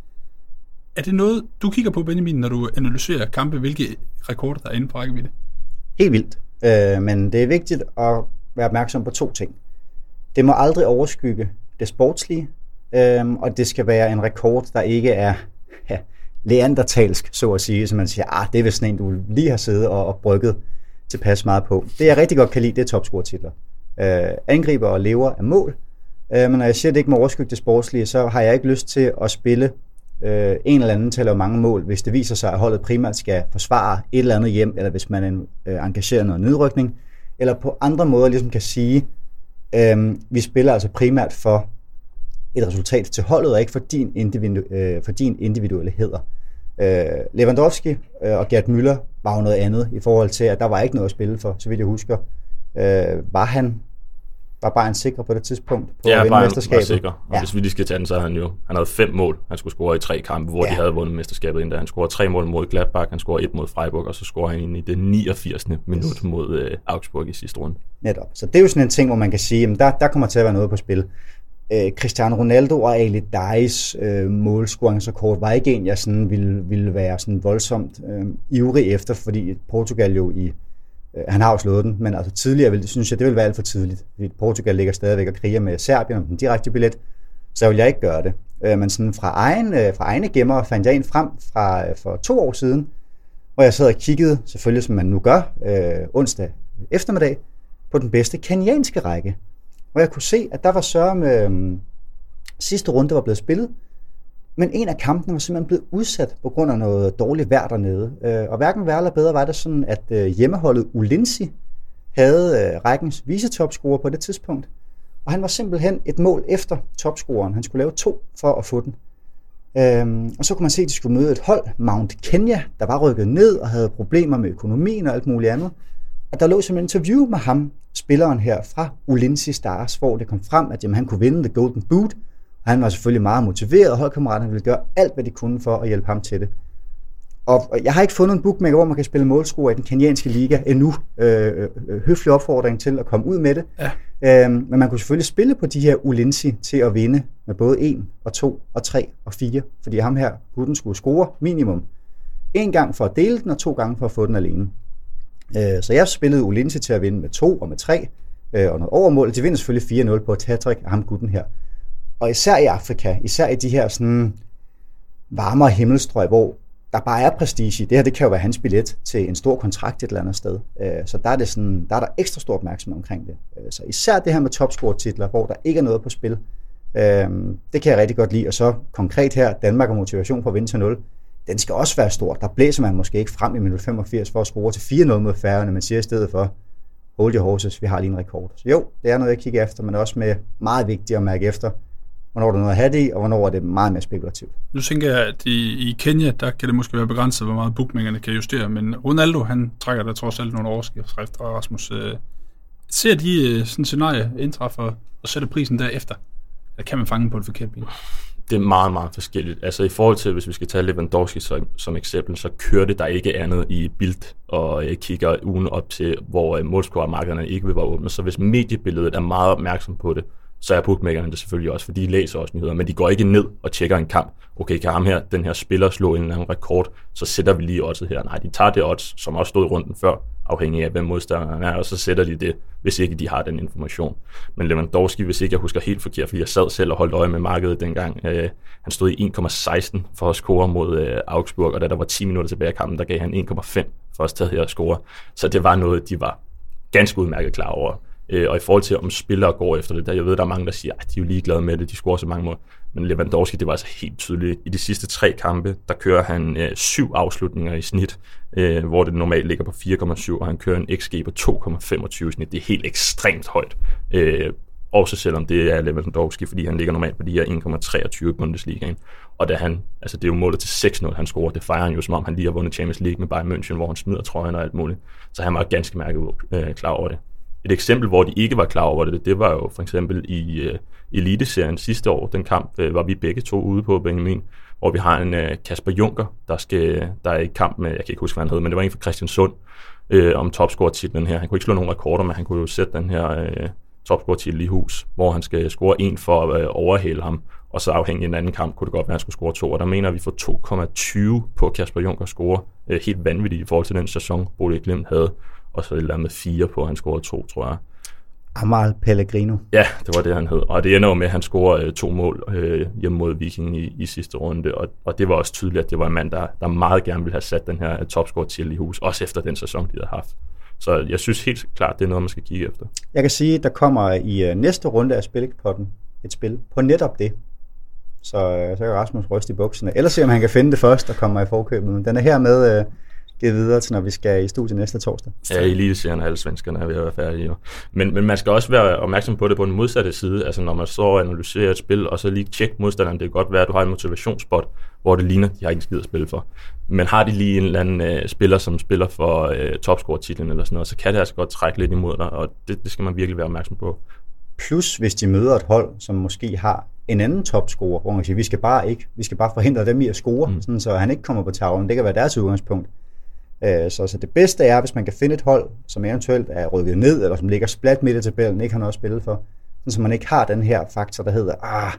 Er det noget, du kigger på, Benjamin, når du analyserer kampe, hvilke rekorder der er inden for rækkevidde? Helt vildt. Øh, men det er vigtigt at være opmærksom på to ting. Det må aldrig overskygge det sportslige, øhm, og det skal være en rekord, der ikke er ja, leandertalsk, så at sige, så man siger, ah, det er vist sådan en, du lige har siddet og, og brygget tilpas meget på. Det jeg rigtig godt kan lide, det er topscore-titler. Øh, angriber og lever af mål, øh, men når jeg siger, at det ikke må overskygge det sportslige, så har jeg ikke lyst til at spille øh, en eller anden til at lave mange mål, hvis det viser sig, at holdet primært skal forsvare et eller andet hjem, eller hvis man er øh, engageret i noget nedrykning, eller på andre måder ligesom kan sige, øhm, vi spiller altså primært for et resultat til holdet, og ikke for din, individu- øh, for din individuelle heder. Øh, Lewandowski øh, og Gerd Müller var jo noget andet i forhold til, at der var ikke noget at spille for, så vidt jeg husker. Øh, var han var bare en sikker på det tidspunkt på ja, at vinde mesterskabet? Ja, sikker. Og ja. Hvis vi lige skal tage den, så havde han jo han havde fem mål. Han skulle score i tre kampe, hvor ja. de havde vundet mesterskabet inden da. Han scorede tre mål mod Gladbach, han scorede et mod Freiburg, og så scorede han ind i det niogfirsende Yes. minut mod øh, Augsburg i sidste runde. Netop. Så det er jo sådan en ting, hvor man kan sige, at der, der kommer til at være noget på spil. Øh, Cristiano Ronaldo og Ali Dais øh, målscoringsrekord var ikke en, jeg sådan ville, ville være sådan voldsomt øh, ivrig efter, fordi Portugal jo i han har jo slået den, men altså tidligere vil, synes jeg, det ville være alt for tidligt. Fordi Portugal ligger stadigvæk og kriger med Serbien om den direkte billet, så vil jeg ikke gøre det. Men sådan fra, egen, fra egne gemmer fandt jeg en frem fra for to år siden, hvor jeg sad og kiggede, selvfølgelig som man nu gør, øh, onsdag eftermiddag, på den bedste kenyanske række. Hvor jeg kunne se, at der var så med øh, sidste runde var blevet spillet, men en af kampene var simpelthen blevet udsat på grund af noget dårligt vejr dernede. Og hverken værre eller bedre var det sådan, at hjemmeholdet Ulinzi havde rækkens vice-topscorer på det tidspunkt. Og han var simpelthen et mål efter topscoreren. Han skulle lave to for at få den. Og så kunne man se, at de skulle møde et hold, Mount Kenya, der var rykket ned og havde problemer med økonomien og alt muligt andet. Og der lå simpelthen interview med ham, spilleren her fra Ulinzi Stars, hvor det kom frem, at jamen, han kunne vinde The Golden Boot, og han var selvfølgelig meget motiveret, og holdkammeraterne ville gøre alt, hvad de kunne for at hjælpe ham til det. Og jeg har ikke fundet en bookmaker, hvor man kan spille målscorer i den kenyanske liga endnu. Øh, høflig opfordring til at komme ud med det. Ja. Øh, men man kunne selvfølgelig spille på de her Ulinzi til at vinde med både en og to og tre og fire, fordi ham her, gutten, skulle score minimum en gang for at dele den, og to gange for at få den alene. Øh, så jeg spillede Ulinzi til at vinde med to og med tre, øh, og noget overmål. De vinder selvfølgelig fire nul på et hattrick af ham gutten her. Og især i Afrika, især i de her sådan varmere himmelstrøg, hvor der bare er prestige. Det her, det kan jo være hans billet til en stor kontrakt et eller andet sted. Så der er, det sådan, der er der ekstra stor opmærksomhed omkring det. Så især det her med topscore-titler, hvor der ikke er noget på spil, det kan jeg rigtig godt lide. Og så konkret her, Danmark og motivation for at vinde til nul, den skal også være stor. Der blæser man måske ikke frem i minut femogfirs for at score til fire nul mod Færøerne, men siger i stedet for, hold your horses, vi har lige en rekord. Så jo, det er noget, jeg kigger efter, men også med meget vigtigt at mærke efter, hvornår der er noget at have det i, og hvornår er det meget mere spekulativt. Nu tænker jeg, at i, i Kenya, der kan det måske være begrænset, hvor meget bookmakerne kan justere, men Ronaldo, han trækker der trods alt nogle overskrifter, og Rasmus, øh, ser de øh, sådan et scenarie indtræffer og sætter prisen derefter? Eller kan man fange på et forkert ben? Det er meget, meget forskelligt. Altså i forhold til, hvis vi skal tage Lewandowski som, som eksempel, så kørte der ikke andet i Bild, og jeg kigger ugen op til, hvor målscorermarkederne ikke vil være åbne. Så hvis mediebilledet er meget opmærksom på det, så er bookmakerne det selvfølgelig også, for de læser også nyheder, men de går ikke ned og tjekker en kamp. Okay, kan ham her, den her spiller slå en eller anden rekord, så sætter vi lige oddset her. Nej, de tager det odds, som også stod i runden før, afhængig af, hvem modstanderen er, og så sætter de det, hvis ikke de har den information. Men Lewandowski, hvis ikke jeg husker helt forkert, fordi jeg sad selv og holdt øje med markedet dengang, øh, han stod i en komma seksten for at score mod øh, Augsburg, og da der var ti minutter tilbage i kampen, der gav han en komma fem for at stadig at score. Så det var noget, de var ganske udmærket klar over. Og i forhold til, om spillere går efter det, der jeg ved, der er mange, der siger, at de er jo ligeglade med det, de scorer så mange mål. Men Lewandowski, det var altså helt tydeligt. I de sidste tre kampe, der kører han øh, syv afslutninger i snit, øh, hvor det normalt ligger på fire komma syv, og han kører en X G på to komma femogtyve i snit. Det er helt ekstremt højt. Øh, også selvom det er Lewandowski, fordi han ligger normalt på de her en komma treogtyve i Bundesligaen. Og da han, altså det er jo målet til seks nul, han scorer, det fejrer han jo, som om han lige har vundet Champions League med Bayern München, hvor han smider trøjen og alt muligt. Så han var ganske mærket øh, klar over det. Et eksempel, hvor de ikke var klar over det, det var jo for eksempel i uh, Eliteserien sidste år. Den kamp uh, var vi begge to ude på, Benjamin, hvor vi har en uh, Kasper Junker, der, skal, der er i kamp med, jeg kan ikke huske, hvad han hed, men det var en fra Christiansund uh, om topscore-titlen her. Han kunne ikke slå nogen rekorder, men han kunne jo sætte den her uh, topscore-titel i hus, hvor han skal score en for at uh, overhale ham, og så afhængig af en anden kamp kunne det godt være, at han skulle score to, og der mener vi får to komma tyve på Kasper Junker score. Uh, helt vanvittigt i forhold til den sæson, Bodø Glimt havde. Og så et eller andet fire på, han scorede to, tror jeg. Amahl Pellegrino. Ja, det var det, han hed. Og det ender jo med, at han scorer øh, to mål øh, hjemme mod Viking i, i sidste runde. Og, og det var også tydeligt, at det var en mand, der, der meget gerne ville have sat den her topscore til i hus, også efter den sæson, de havde haft. Så jeg synes helt klart, det er noget, man skal kigge efter. Jeg kan sige, at der kommer i næste runde af Spillikpotten et spil på netop det. Så, så kan Rasmus ryste i bukserne. Eller se, om han kan finde det først og kommer i forkøbet. Men den er her med... Øh, givet videre til, når vi skal i studiet næste torsdag. Ja, i Eliteserien, alle svenskerne er ved at være færdige. Jo. Men, men man skal også være opmærksom på det på den modsatte side. Altså når man står og analyserer et spil, og så lige tjekke modstanderen. Det kan godt være, at du har en motivationsspot, hvor det ligner, de har ikke skid at spille for. Men har de lige en eller anden uh, spiller, som spiller for uh, topscore-titlen eller sådan noget, så kan det altså godt trække lidt imod dig, og det, det skal man virkelig være opmærksom på. Plus, hvis de møder et hold, som måske har en anden topscorer, hvor man siger, vi skal bare ikke, vi skal bare forhindre dem i at score, mm. sådan, så han ikke kommer på tavlen. Det kan være deres udgangspunkt. Så, så det bedste er, hvis man kan finde et hold, som eventuelt er rykket ned, eller som ligger splat midt i tabellen, ikke har noget at spille for, så man ikke har den her faktor, der hedder, ah,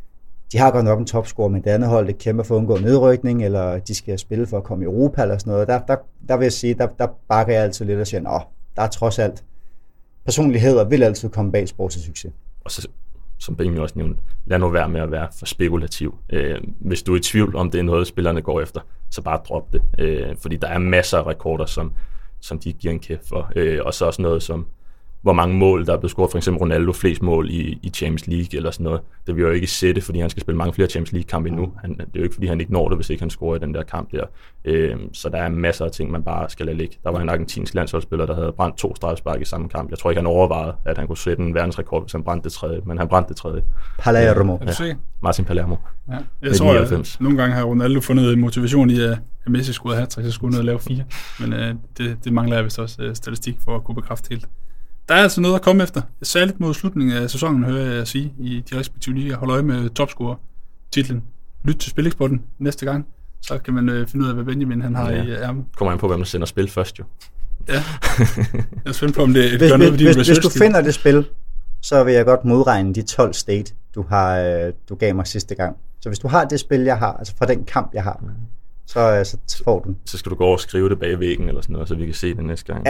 de har godt nok en topscore, men det andet hold, det kæmper for at undgå nedrykning, eller de skal spille for at komme i Europa, eller sådan noget. Der, der, der vil jeg sige, der, der bakker jeg altid lidt og siger, åh, der er trods alt personligheder, vil altid komme bag sportslig succes. Og så, som Benjamin også nævnte, lad nu være med at være for spekulativ. Øh, hvis du er i tvivl om, det er noget, spillerne går efter, så bare drop det. Øh, fordi der er masser af rekorder, som, som de giver en kæft for. Øh, og så også noget som, hvor mange mål, der er blevet scoret. For eksempel Ronaldo, flest mål i, i Champions League eller sådan noget. Det vil jo ikke sætte, fordi han skal spille mange flere Champions League-kampe endnu. Han, det er jo ikke, fordi han ikke når det, hvis ikke han scorer i den der kamp der. Øh, så der er masser af ting, man bare skal lade ligge. Der var en argentinsk landsholdsspiller, der havde brændt to straffespark i samme kamp. Jeg tror ikke, han overvejede, at han kunne sætte en verdensrekord, hvis han brændte det tredje. Men han brændte det tredje. Palermo. Ja, Martin Palermo. Ja. Jeg tror, at nogle gange har Ronaldo fundet motivation i, at Messi skulle have hat-trick, så skulle ned og lave fire. Men øh, det, det mangler jeg vist også øh, statistik for at kunne bekræfte helt. der er altså noget at komme efter. Særligt mod slutningen af sæsonen, hører jeg sige, i de respektive ligaer. Hold øje med topscorer-titlen. Lyt til Spilexporten næste gang, så kan man øh, finde ud af, hvad Benjamin han har ja. i ærmet. Kommer an på, hvem der sender spil først jo. Ja, jeg er spændt på, om det hvis, gør noget ved din hvis, research. Hvis du finder det spil, så vil jeg godt modregne de tolv state, du, har, øh, du gav mig sidste gang. Så hvis du har det spil, jeg har, altså fra den kamp, jeg har, så, så får du den. Så skal du gå over og skrive det bag væggen eller sådan noget, så vi kan se det næste gang. Ja.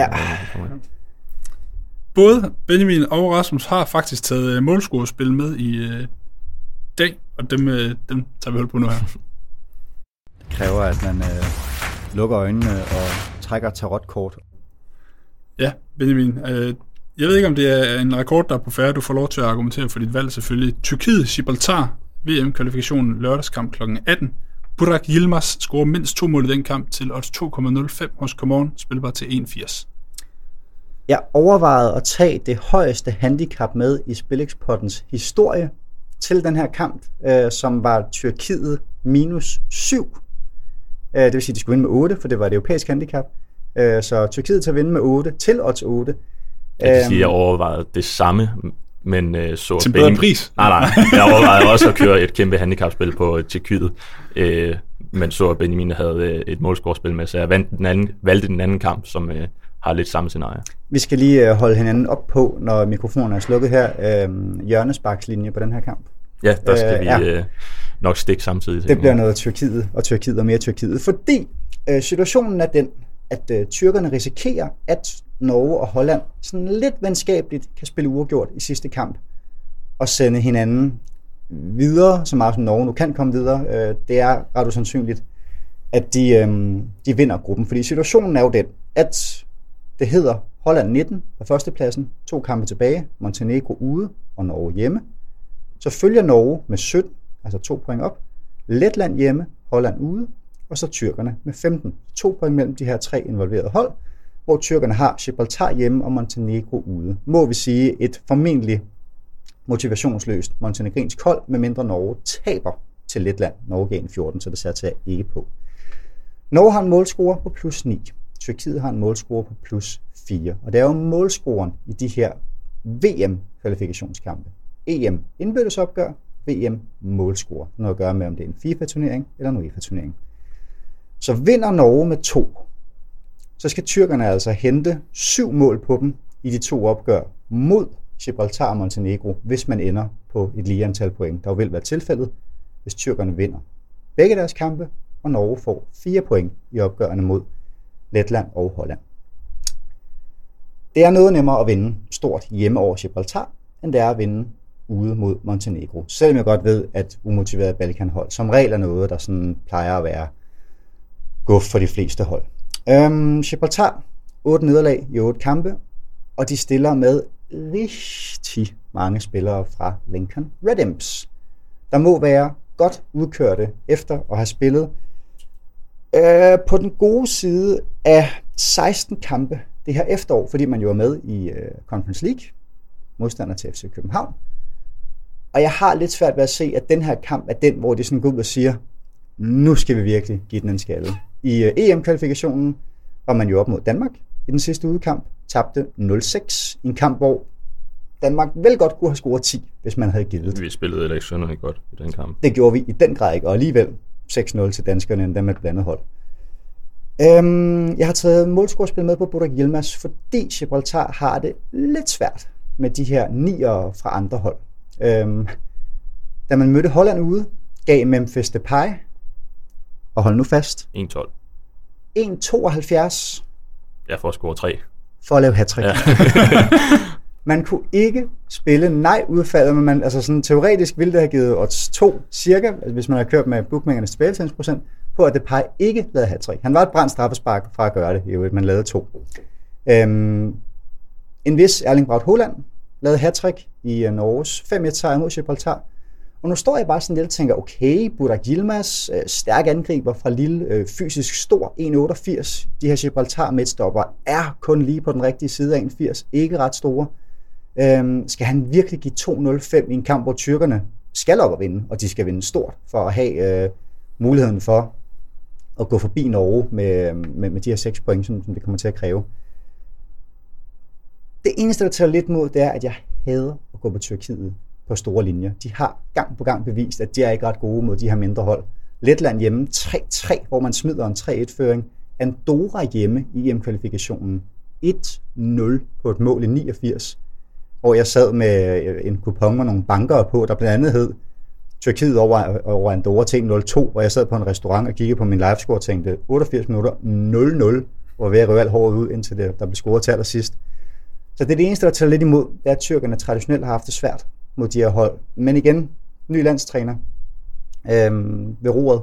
Både Benjamin og Rasmus har faktisk taget målscorespil med i øh, dag, og dem, øh, dem tager vi hul på nu her. Det kræver, at man øh, lukker øjnene og trækker tarotkort. Ja, Benjamin. Øh, jeg ved ikke, om det er en rekord, der er på færre. Du får lov til at argumentere for dit valg selvfølgelig. Tyrkiet, Gibraltar, V M-kvalifikationen lørdagskamp klokken atten. Burak Yilmaz scorer mindst to mål i den kamp til odds to komma nul fem hos Common, spilbar til en komma firs. Jeg overvejede at tage det højeste handicap med i Spilexportens historie til den her kamp, øh, som var Tyrkiet minus syv. Øh, det vil sige, at de skulle vinde med otte, for det var et europæisk handicap. Øh, så Tyrkiet til at vinde med otte til odds otte. Jeg kan sige, at jeg overvejede det samme, men øh, så... Til bedre pris? Nej, nej. Jeg overvejede også at køre et kæmpe handicapspil på Tyrkiet, øh, men så at Benjamin havde øh, et målscorespil med, så jeg valgte den anden, valgte den anden kamp, som øh, har lidt samme scenarie. Vi skal lige øh, holde hinanden op på, når mikrofonen er slukket her, øh, hjørnesparkslinje på den her kamp. Ja, der skal øh, vi ja. øh, nok stikke samtidig. Det bliver noget Tyrkiet og Tyrkiet og mere Tyrkiet, fordi øh, situationen er den, at øh, tyrkerne risikerer, at Norge og Holland sådan lidt venskabeligt kan spille uafgjort i sidste kamp og sende hinanden videre, så meget som Norge nu kan komme videre. Øh, det er ret usandsynligt, at de, øh, de vinder gruppen, fordi situationen er jo den, at det hedder Holland nitten på førstepladsen, to kampe tilbage, Montenegro ude og Norge hjemme. Så følger Norge med sytten, altså to point op, Letland hjemme, Holland ude, og så tyrkerne med femten. To point mellem de her tre involverede hold, hvor tyrkerne har Gibraltar hjemme og Montenegro ude. Må vi sige et formentlig motivationsløst montenegrinsk hold, med mindre Norge taber til Letland. Norge gav en fjorten, så det satte jeg ikke på. Norge har en målscore på plus ni. Tyrkiet har en målscore på plus fire. Og det er jo målscoren i de her V M-kvalifikationskampe. E M indbyttesopgør, V M målscore. Noget at gøre med, om det er en FIFA-turnering eller en UEFA-turnering. Så vinder Norge med to, så skal tyrkerne altså hente syv mål på dem i de to opgør mod Gibraltar og Montenegro, hvis man ender på et lige antal point. Der vil være tilfældet, hvis tyrkerne vinder begge deres kampe, og Norge får fire point i opgørene mod Letland og Holland. Det er noget nemmere at vinde stort hjemme over Gibraltar, end det er at vinde ude mod Montenegro. Selvom jeg godt ved, at umotiveret Balkanhold som regel er noget, der sådan plejer at være guf for de fleste hold. Øhm, Gibraltar, otte nederlag i otte kampe, og de stiller med rigtig mange spillere fra Lincoln Red Imps. Der må være godt udkørte efter at have spillet øh, på den gode side af seksten kampe det her efterår, fordi man jo er med i øh, Conference League, modstander til F C København. Og jeg har lidt svært ved at se, at den her kamp er den, hvor de sådan går ud og siger, nu skal vi virkelig give den en skalle. I øh, E M-kvalifikationen var man jo op mod Danmark i den sidste udekamp, tabte nul seks i en kamp, hvor Danmark vel godt kunne have scoret ti, hvis man havde givet. Vi spillede heller ikke synderligt godt i den kamp. Det gjorde vi i den grad ikke, og alligevel seks nul til danskerne, endda med et blandet hold. Øhm, jeg har taget målscorespil med på Burak Yilmaz, fordi Gibraltar har det lidt svært med de her niere fra andre hold. Øhm, da man mødte Holland ude, gav Memphis Depay, og hold nu fast, en tolv. en tooghalvfjerds. Jeg får score tre. For at lave hattrick. Ja. Man kunne ikke spille nej-udfaldet, men man, altså sådan, teoretisk ville det have givet odds to cirka, hvis man har kørt med bookmakernes tilbagetagelsesprocent, på at Depay ikke lavede hattrick. Han var et brændt straffespark fra at gøre det, jo, man lavede to. Øhm, en vis Erling Braut Haaland lavede hattrick i Norges fem et sejr mod Gibraltar. Og nu står jeg bare sådan lidt og tænker, okay, Burak Yilmaz, øh, stærk angriber fra Lille, øh, fysisk stor, en otteogfirs. De her Gibraltar midtstopper er kun lige på den rigtige side af en firs, ikke ret store. Øhm, skal han virkelig give to nul fem i en kamp, hvor tyrkerne skal op og vinde, og de skal vinde stort for at have øh, muligheden for at gå forbi Norge med, med, med de her seks point, som, som det kommer til at kræve. Det eneste, der tager lidt mod, det er, at jeg hader at gå på Tyrkiet på store linjer. De har gang på gang bevist, at de er ikke ret gode mod de her mindre hold. Letland hjemme tre tre, hvor man smider en tre et-føring. Andorra hjemme i E M-kvalifikationen et nul på et mål i niogfirs, hvor jeg sad med en kupon med nogle banker på, der blandt andet hed Tyrkiet over, over Andorra til nul to, hvor jeg sad på en restaurant og kiggede på min livescore og tænkte otteogfirs minutter nul nul, hvor ved at røve alt håret ud, indtil det, der blev scoret til allersidst. Så det er det eneste, der tager lidt imod, det er, at tyrkerne traditionelt har haft det svært mod de her hold. Men igen, ny landstræner øhm, ved roret,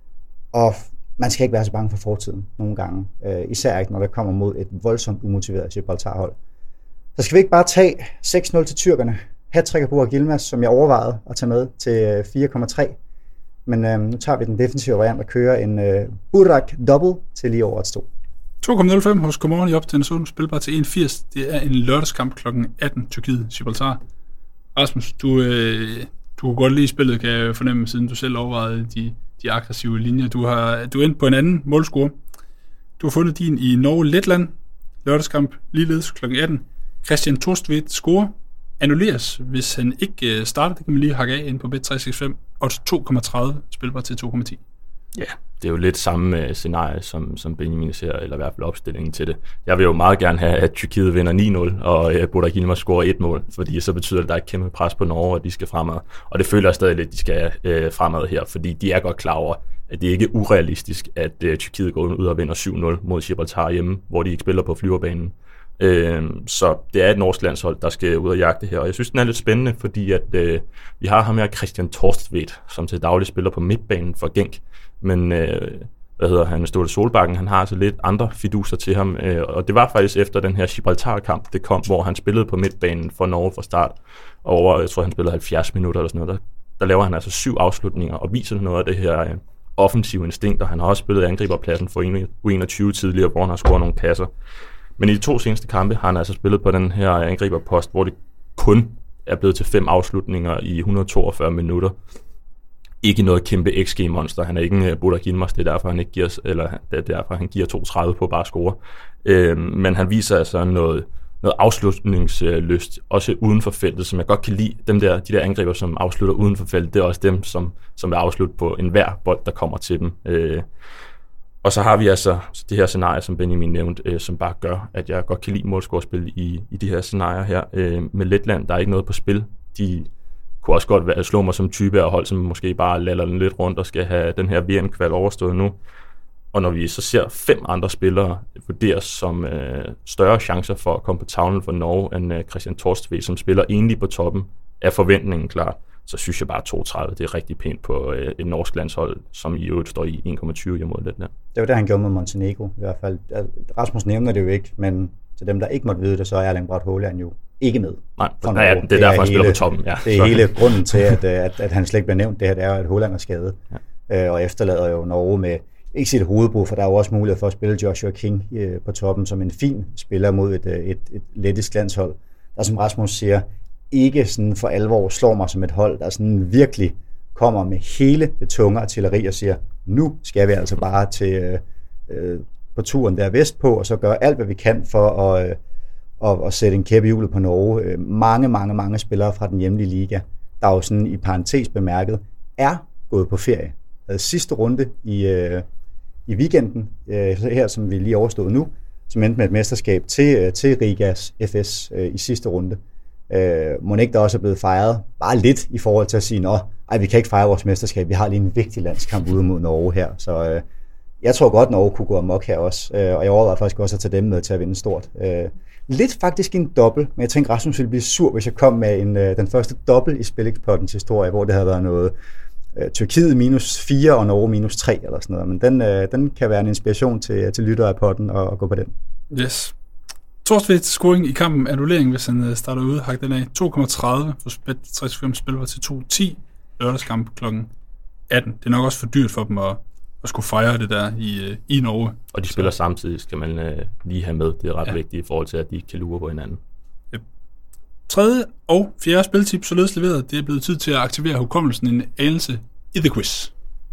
og man skal ikke være så bange for fortiden nogle gange, øh, især ikke når det kommer mod et voldsomt umotiveret Gibraltar-hold. Så skal vi ikke bare tage seks nul til tyrkerne, hat-trick af Burak Yilmaz, som jeg overvejede at tage med til fire komma tre, men øh, nu tager vi den defensive variant og kører en øh, Burak double til lige over et to. to komma nul fem hos Godmorgen i optagende spilbar til en komma firs. Det er en lørdagskamp klokken atten, Tyrkiet-Gibraltar. Rasmus, du, øh, du kunne godt lide spillet, kan jeg fornemme, siden du selv overvejede de, de aggressive linjer. Du har du er endt på en anden målscore. Du har fundet din i Norge-Letland. Lørdagskamp ligeledes klokken atten. Christian Torstvedt scorer. Annulleres, hvis han ikke starter. Det kan man lige hakke af ind på bet tre seks fem. Og to komma tredive spilbar til to komma ti. Ja, det er jo lidt samme scenarie, som, som Benjamin ser, eller i hvert fald opstillingen til det. Jeg vil jo meget gerne have, at Tyrkiet vinder ni nul, og uh, Burak Yilmaz scorer et mål, fordi så betyder det, at der er et kæmpe pres på Norge, og de skal fremad. Og det føler jeg stadig lidt, at de skal uh, fremad her, fordi de er godt klar over, at det ikke er urealistisk, at uh, Tyrkiet går ud og vinder syv nul mod Gibraltar hjemme, hvor de ikke spiller på flyverbanen. Uh, så det er et norsk landshold, der skal ud og jagte her, og jeg synes, den er lidt spændende, fordi at, uh, vi har ham her Christian Torstvedt, som til daglig spiller på midtbanen for Genk. Men øh, hvad hedder han, Ståle Solbakken, han har altså lidt andre fiduser til ham, øh, og det var faktisk efter den her Gibraltar-kamp, det kom, hvor han spillede på midtbanen for Norge fra start, og over, jeg tror han spillede halvfjerds minutter eller sådan noget, der, der laver han altså syv afslutninger, og viser noget af det her øh, offensive instinkt, og han har også spillet angriberpladsen for U enogtyve tidligere, hvor han har scoret nogle kasser. Men i de to seneste kampe har han altså spillet på den her angriberpost, hvor det kun er blevet til fem afslutninger i et hundrede og toogfyrre minutter. Ikke noget kæmpe X G-monster. Han er ikke en Burak Yilmaz, det er derfor, han ikke giver, eller det er derfor, han giver to komma tredive på bare at score. Øhm, men han viser altså noget, noget afslutningslyst, også uden for feltet, som jeg godt kan lide. Dem der, de der angriber, som afslutter uden for feltet, det er også dem, som, som vil afslutte på enhver bold, der kommer til dem. Øh, og så har vi altså det her scenarie, som Benjamin nævnte, øh, som bare gør, at jeg godt kan lide målscorespil i, i de her scenarier her. Øh, med Letland, der er ikke noget på spil. De kunne også godt være, slå mig som type af hold, som måske bare lader den lidt rundt og skal have den her V M-kval overstået nu. Og når vi så ser fem andre spillere vurderes som øh, større chancer for at komme på tavlen for Norge end øh, Christian Torstvedt, som spiller egentlig på toppen af forventningen klart, så synes jeg bare to komma tredive, det er rigtig pænt på øh, et norsk landshold, som i øvrigt står i en komma tyve hjemme mod Letland. Det var det, han gjorde med Montenegro i hvert fald. Rasmus nævner det jo ikke, men til dem, der ikke måtte vide det, så er Erling Braut Haaland jo ikke med. Nej, nej ja, det er det derfor, han spiller hele, på toppen. Ja, det er hele grunden til, at, at, at han slet ikke bliver nævnt. Det her det er, at Haaland er skadet, ja. øh, og efterlader jo Norge med, ikke sit hovedbrug, for der er jo også mulighed for at spille Joshua King øh, på toppen som en fin spiller mod et, et, et, et lettisk landshold, der som Rasmus siger, ikke sådan for alvor slår mig som et hold, der sådan virkelig kommer med hele det tunge artilleri og siger, nu skal vi altså bare til øh, på turen der vestpå, og så gøre alt, hvad vi kan for at, øh, at, at sætte en kæppe i hjulet på Norge. Øh, mange, mange, mange spillere fra den hjemlige liga, der jo sådan i parentes bemærket, er gået på ferie. Altså, sidste runde i, øh, i weekenden, øh, her som vi lige overstod nu, som endte med et mesterskab til, til Rigas F S øh, i sidste runde. Øh, må ikke der også er blevet fejret bare lidt i forhold til at sige, nå, ej, vi kan ikke fejre vores mesterskab, vi har lige en vigtig landskamp ude mod Norge her, så øh, jeg tror godt, Norge kunne gå amok her også, øh, og jeg overvejer faktisk også at tage dem med til at vinde stort. Øh, lidt faktisk en dobbelt, men jeg tænker, Rasmus ville blive sur, hvis jeg kom med en, øh, den første dobbelt i Spillingspottens historie, hvor det havde været noget øh, Tyrkiet minus fire og Norge minus tre eller sådan noget, men den, øh, den kan være en inspiration til, til lyttere af potten og, og gå på den. Yes. Torstvedts scoring i kampen, annullering, hvis han starter ude, hak den af to komma tredive for bet tre fem spiller til to ti, lørdagskamp klokken atten. Det er nok også for dyrt for dem at, at skulle fejre det der i, i Norge. Og de spiller så samtidig, skal man uh, lige have med. Det er ret ja. vigtigt i forhold til, at de kan lure på hinanden. Yep. Tredje og fjerde spiltip, således leveret. Det er blevet tid til at aktivere hukommelsen en anelse i The Quiz.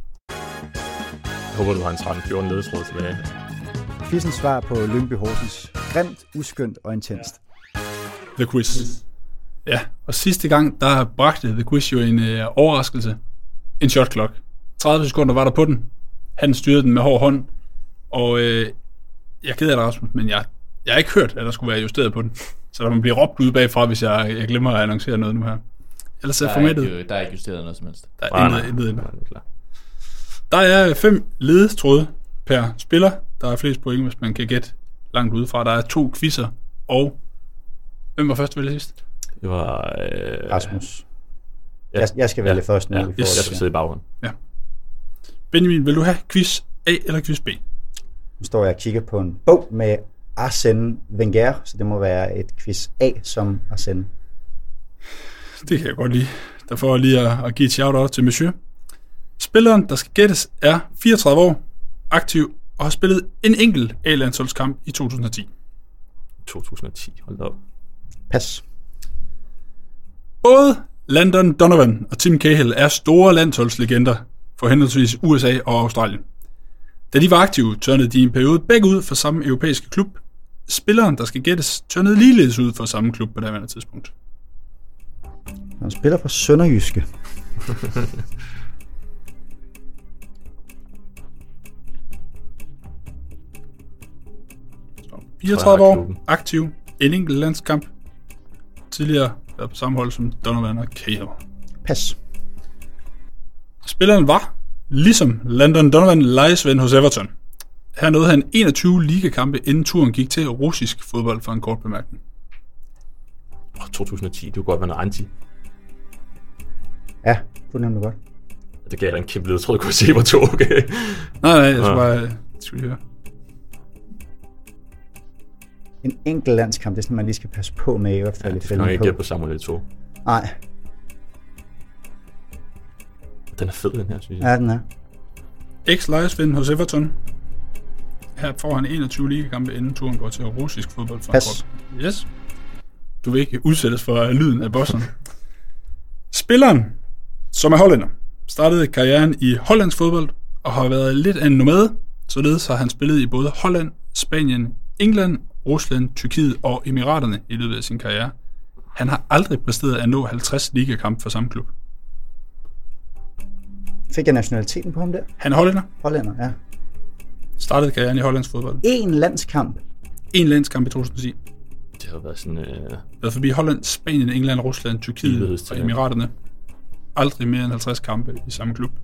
Jeg håber, du har en tretten fjorten ledetråd tilbage. Quizens svar på Lyngby Horsens. Grimt, uskyndt og intenst. The Quiz. Ja, og sidste gang, der bragte The Quiz jo en øh, overraskelse. En shot clock. tredive sekunder var der på den. Han styrede den med hård hånd. Og øh, jeg er ked af det, Rasmus, men jeg, jeg har ikke hørt, at der skulle være justeret på den. Så der må blive råbt ud bagfra, hvis jeg, jeg glemmer at annoncere noget nu her. Ellers er formatet... Ikke, der er ikke justeret noget som helst. Der er intet, intet, intet. Der er fem ledetråde per spiller. Der er flest point, hvis man kan gætte langt udefra. Der er to quizzer, og... Hvem var først, vel sidst? Det var... Øh... Rasmus. Ja. Jeg, jeg skal vælge ja. først nu. Ja. Yes. Jeg skal sidde i baghånden. Ja. Benjamin, vil du have quiz A eller quiz B? Nu står jeg og kigger på en bog med Arsène Wenger, så det må være et quiz A som Arsène. Det kan jeg godt lide. Derfor lige at, at give et shout-out til Monsieur. Spilleren, der skal gættes, er fireogtredive år, aktiv og har spillet en enkelt A-landsholdskamp i to tusind og ti. to tusind og ti, hold da op. Pas. Både Landon Donovan og Tim Cahill er store landsholdslegender for henholdsvis U S A og Australien. Da de var aktive, tørnede de i en periode begge ud for samme europæiske klub. Spilleren, der skal gættes, tørnede ligeledes ud for samme klub på daværende tidspunkt. Han spiller for Sønderjyske. fireogtredive år, aktiv, en enkelt landskamp. Tidligere været på samme hold som Donovan og Cahill. Pas. Spilleren var, ligesom Landon Donovan, lejesven hos Everton. Her nåede han enogtyve ligakampe, inden turen gik til russisk fodbold for en kort bemærkning. Oh, to tusind og ti, det kunne godt være noget anti. Ja, kunne nemlig godt. Det gav jeg en kæmpe lyd, jeg troede, jeg kunne se, hvor to, okay? Nej, nej, jeg skulle bare... Skal vi høre. En enkelt landskamp, det er sådan, man lige skal passe på med i hvert fald. Ja, i det skal nok ikke gætte på Samuel to. Nej. Den er fed, den her, synes jeg. Ja, den er. Ex-lejesven hos Everton. Her får han enogtyve ligakampe, inden turen går til russisk fodbold for Pas. en kort. Yes. Du vil ikke udsættes for lyden af bossen. Spilleren, som er hollænder, startede karrieren i hollandsk fodbold og har været lidt af en nomade, således har han spillet i både Holland, Spanien, England, Rusland, Tyrkiet og Emiraterne i løbet af sin karriere. Han har aldrig præsteret at nå halvtreds ligakampe for samme klub. Fik jeg nationaliteten på ham der? Han er hollænder, Hollænder, ja. startede karrieren i hollandsk fodbold. En landskamp. En landskamp i to tusind og ti. Det har været sådan... Øh... Været forbi Holland, Spanien, England, Rusland, Tyrkiet Ligheds, og ja. Emiraterne. Aldrig mere end halvtreds kampe i samme klub.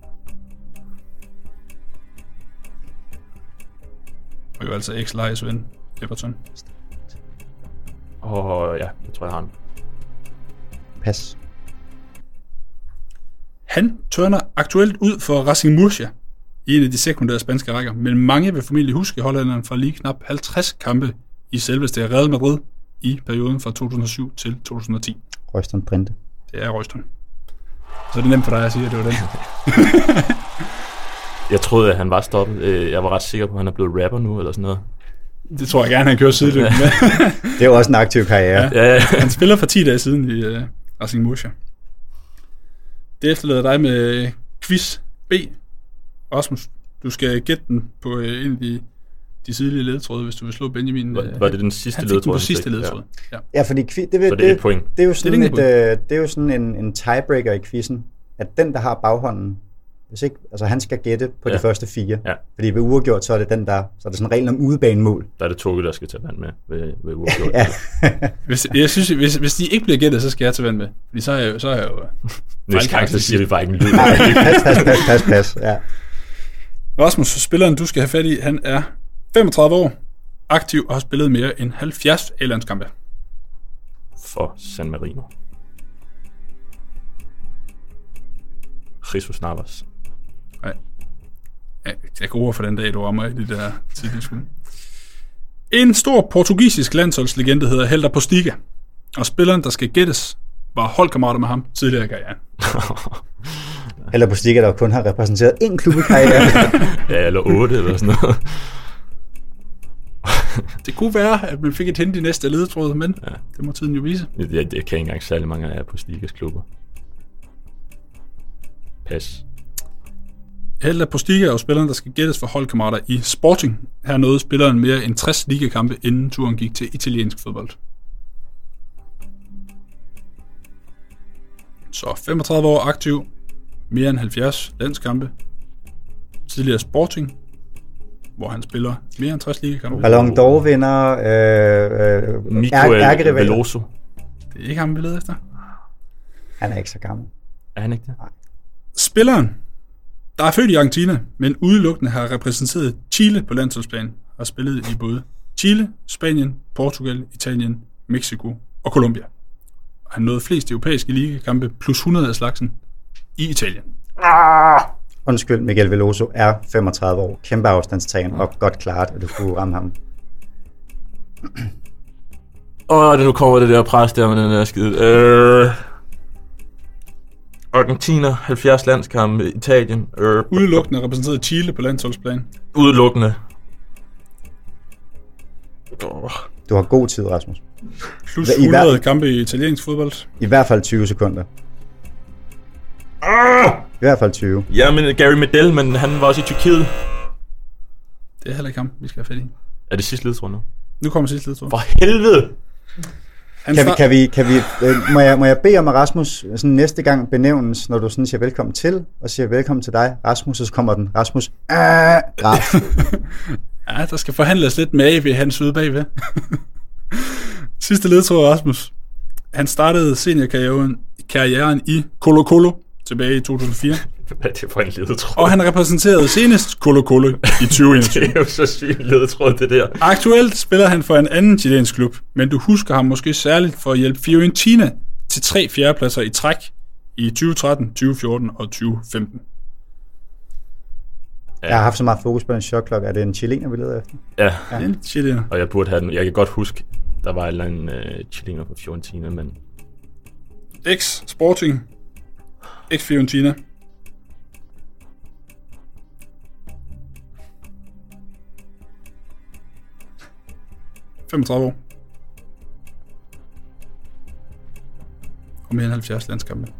Og jo altså ex-lejesven Everton. Åh, ja, jeg tror, jeg har den. Pas. Han tørner aktuelt ud for Racing Murcia i en af de sekundære spanske rækker, men mange vil formentlig huske hollænderen fra lige knap halvtreds kampe i selveste Real Madrid i perioden fra to tusind og syv til to tusind og ti. Røston Brinte. Det er Røston. Så er det nemt for dig at sige, at det var den. Jeg troede, at han var stoppet. Jeg var ret sikker på, at han er blevet rapper nu, eller sådan noget. Det tror jeg gerne, han kører sideløbende med. Det er jo også en aktiv karriere. Ja, ja, ja. Han spiller for ti dage siden i uh, Racing Murcia. Det efterlader dig med quiz B. Rasmus, du skal gætte den på uh, en af de, de sidelige ledetråde, hvis du vil slå Benjamin. Var, var det den sidste han ledetråd? Han fik den på sidste ledetråd. Ja. Ja, ja fordi kvi- det, vil, Så det er et point. Det er jo sådan, det er et, øh, det er jo sådan en, en tiebreaker i quizzen, at den, der har baghånden, hvis ikke, altså han skal gætte på ja. de første fire. Ja. Fordi ved uafgjort, så er det den, der, så er det sådan reglen om udebanemål. Der er det Toge, der skal tage vand med ved, ved uafgjort. Ja. hvis, jeg synes, hvis, hvis de ikke bliver gættet, så skal jeg tage vand med. Fordi så er jeg jo... Så er jeg jo Næste gang, så siger vi bare ikke en lyd. Nej, pas, pas, pas, pas, pas. Ja. Rasmus, spilleren du skal have fat i, han er femogtredive år, aktiv og har spillet mere end halvfjerds A-landskampe. For San Marino. Jesus Navas. Nej. Ja, jeg går over for den dag, du rammer i det der tidlige skud. En stor portugisisk landsholdslegende hedder Helder Postiga, og spilleren, der skal gættes, var holdkammerater med ham tidligere i karrieren. Eller på stikker, der kun har repræsenteret én klub i karrieren. Ja, eller otte, eller sådan noget. Det kunne være, at man fik et hint i næste ledetråd, men Ja. det må tiden jo vise. Jeg, jeg kan ikke engang særlig mange af jer på Stigas klubber. Pas. Helder Postiga er jo spilleren, der skal gættes for holdkammerater i Sporting. Her nåede spilleren mere end tres ligakampe, inden turen gik til italiensk fodbold. Så femogtredive år aktiv, mere end halvfjerds landskampe, tidligere Sporting, hvor han spiller mere end tres ligakampe. Ballon d'Or-vinder, øh, øh, Michael Veloso. Det er ikke ham, vi leder efter. Han er ikke så gammel. Er han ikke det? Nej. Spilleren, der er født i Argentina, men udelukkende har repræsenteret Chile på landsholdsplan, har spillet i både Chile, Spanien, Portugal, Italien, Mexico og Colombia. Og han nåede flest europæiske ligakampe plus hundrede af slagsen i Italien. Ah! Undskyld, Miguel Veloso er femogtredive år. Kæmpe afstandstagen og godt klart, at du kunne ramme ham. Åh, oh, det nu kommer det der pres der med den der skide. Øh... Argentina, halvfjerds landskampe, Italien. Øh... Udelukkende repræsenteret Chile på landsholdsplan. Udelukkende. Oh. Du har god tid, Rasmus. Plus hundrede kampe i italiensk fodbold. I hvert fald tyve sekunder. Ah! I hvert fald tyve. Ja, men Gary Medel, men han var også i Tyrkiet. Det er heller ikke ham, vi skal have fat i. Er det sidste ledtråd nu? Nu kommer sidste ledtråd. For helvede! Han kan, vi, kan vi, kan vi, øh, må, jeg, må jeg bede om, at Rasmus sådan næste gang benævnes, når du sådan siger velkommen til, og siger velkommen til dig, Rasmus, så kommer den, Rasmus, ah, Raf. Ja, der skal forhandles lidt med A V hans ude bagved. Sidste ledtråd, Rasmus. Han startede seniorkarrieren karrieren i Colo Colo tilbage i to tusind og fire. Hvad er det for en ledetråd? Og han repræsenterede senest Colo Colo i tyve enogtyve. Det er jo så sygt ledetråd, det der. Aktuelt spiller han for en anden chilensk klub, men du husker ham måske særligt for at hjælpe Fiorentina til tre fjerdepladser i træk i tyve tretten, tyve fjorten og tyve femten. Ja. Jeg har haft så meget fokus på den shotclock. Er det en chilener, vi leder efter? Ja, ja. En chilener. Og jeg burde have den. Jeg kan godt huske, der var en eller anden uh, chilener på Fiorentina, men... Ex-Sporting. Ex-Fiorentina. femogtredive år. Og mere end halvfjerds landskampe.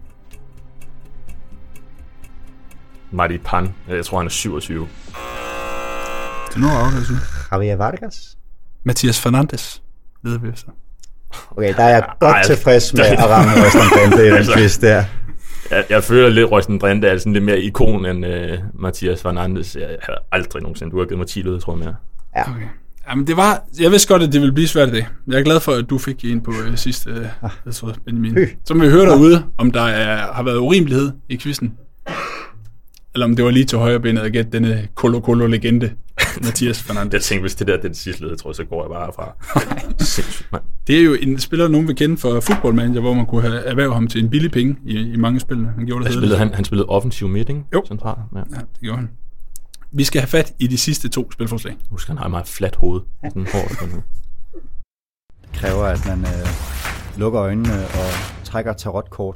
Maripan. Jeg tror, han er syvogtyve. Det er noget afgørelse. Javier Vargas. Mathias Fernandes. Leder vi efter. Okay, der er jeg godt Ej, tilfreds med at ramme Røsten Brande i den quiz der. Jeg, jeg føler lidt, at Røsten Brande er sådan lidt mere ikon end uh, Mathias Fernandes. Jeg har aldrig nogensinde. Du har givet mig ti lød, tror jeg mere. Ja. Okay. Jamen, det var... Jeg vidste godt, at det ville blive svært i dag. Jeg er glad for, at du fik en på uh, sidste uh, ah. Benjamin. Hø. Så må vi høre derude, om der er, har været urimelighed i quizzen. Eller om det var lige til højre benet at gætte denne Colo Colo legende Mathias Fernandes. Jeg tænkte, hvis det der er den sidste led, tror jeg, så går jeg bare herfra. Sindssygt, mand. Det er jo en spiller, nogen vil kende for Football Manager, hvor man kunne have erhvervet ham til en billig penge i, i mange spillene. Han gjorde det. Han spillede, han, han spillede offensiv midt, ikke? Jo. Central. Ja. Ja, det gjorde han. Vi skal have fat i de sidste to spilforslag. Husk, han har et meget fladt hoved. Ja. Den hård, den det kræver, at man øh, lukker øjnene og trækker tarotkort.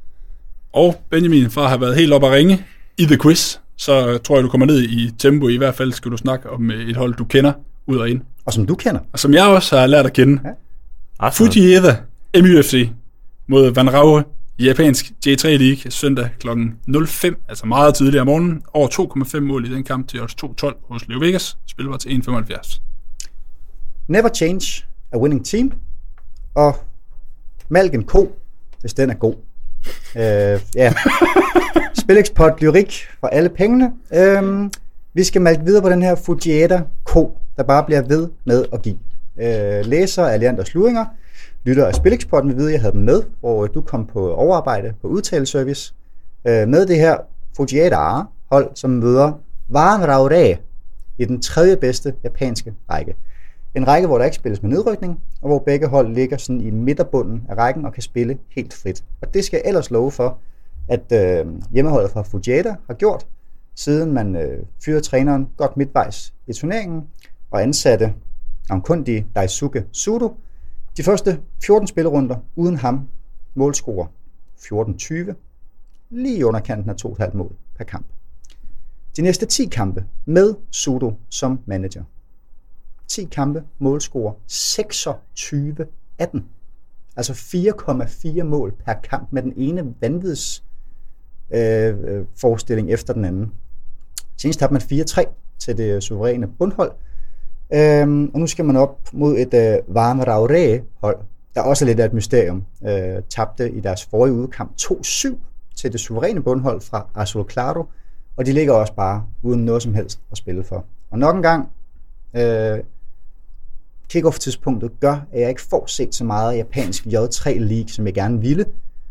Og Benjamin, fra at have været helt op at ringe i The Quiz, så tror jeg, du kommer ned i tempo. I hvert fald skal du snakke om et hold, du kender ud og ind. Og som du kender. Og som jeg også har lært at kende. Ja. Fujieda M U F C mod Van Raue i japansk J tre League søndag klokken nul fem, altså meget tidligere om morgenen. Over to komma fem mål i den kamp til odds to tolv hos Leo Vegas. Spil var til en komma femoghalvfjerds. Never change a winning team. Og malk en ko, hvis den er god. Øh, ja. Spilexpot lyrik for alle pengene. Øhm, vi skal malke videre på den her Fujieda ko, der bare bliver ved med at give. Øh, læser af Leander Sluringer, lytter af Spilexpot, vil vide, at jeg havde dem med, hvor du kom på overarbejde på udtaleservice. Øh, med det her Fujieda hold, som møder Van Raure i den tredje bedste japanske række. En række, hvor der ikke spilles med nedrykning, og hvor begge hold ligger sådan i midterbunden af rækken og kan spille helt frit. Og det skal jeg ellers love for, at øh, hjemmeholdet fra Fujieda har gjort, siden man øh, fyrede træneren godt midtvejs i turneringen, og ansatte navnkundige Daisuke Sudo. De første fjorten spillerunder uden ham, målscorer fjorten tyve, lige under kanten af to komma fem mål per kamp. De næste ti kampe med Sudo som manager. ti kampe, målscorer seksogtyve atten. Altså fire komma fire mål per kamp med den ene vanvids øh, forestilling efter den anden. Senest tabte man fire tre til det suveræne bundhold. Øhm, og nu skal man op mod et øh, Van Raure hold, der også er lidt af et mysterium, øh, tabte i deres forrige udkamp to syv til det suveræne bundhold fra Azul Claro, og de ligger også bare uden noget som helst at spille for. Og nok en gang, øh, kick-off-tidspunktet gør, at jeg ikke får set så meget japansk J tre League, som jeg gerne ville.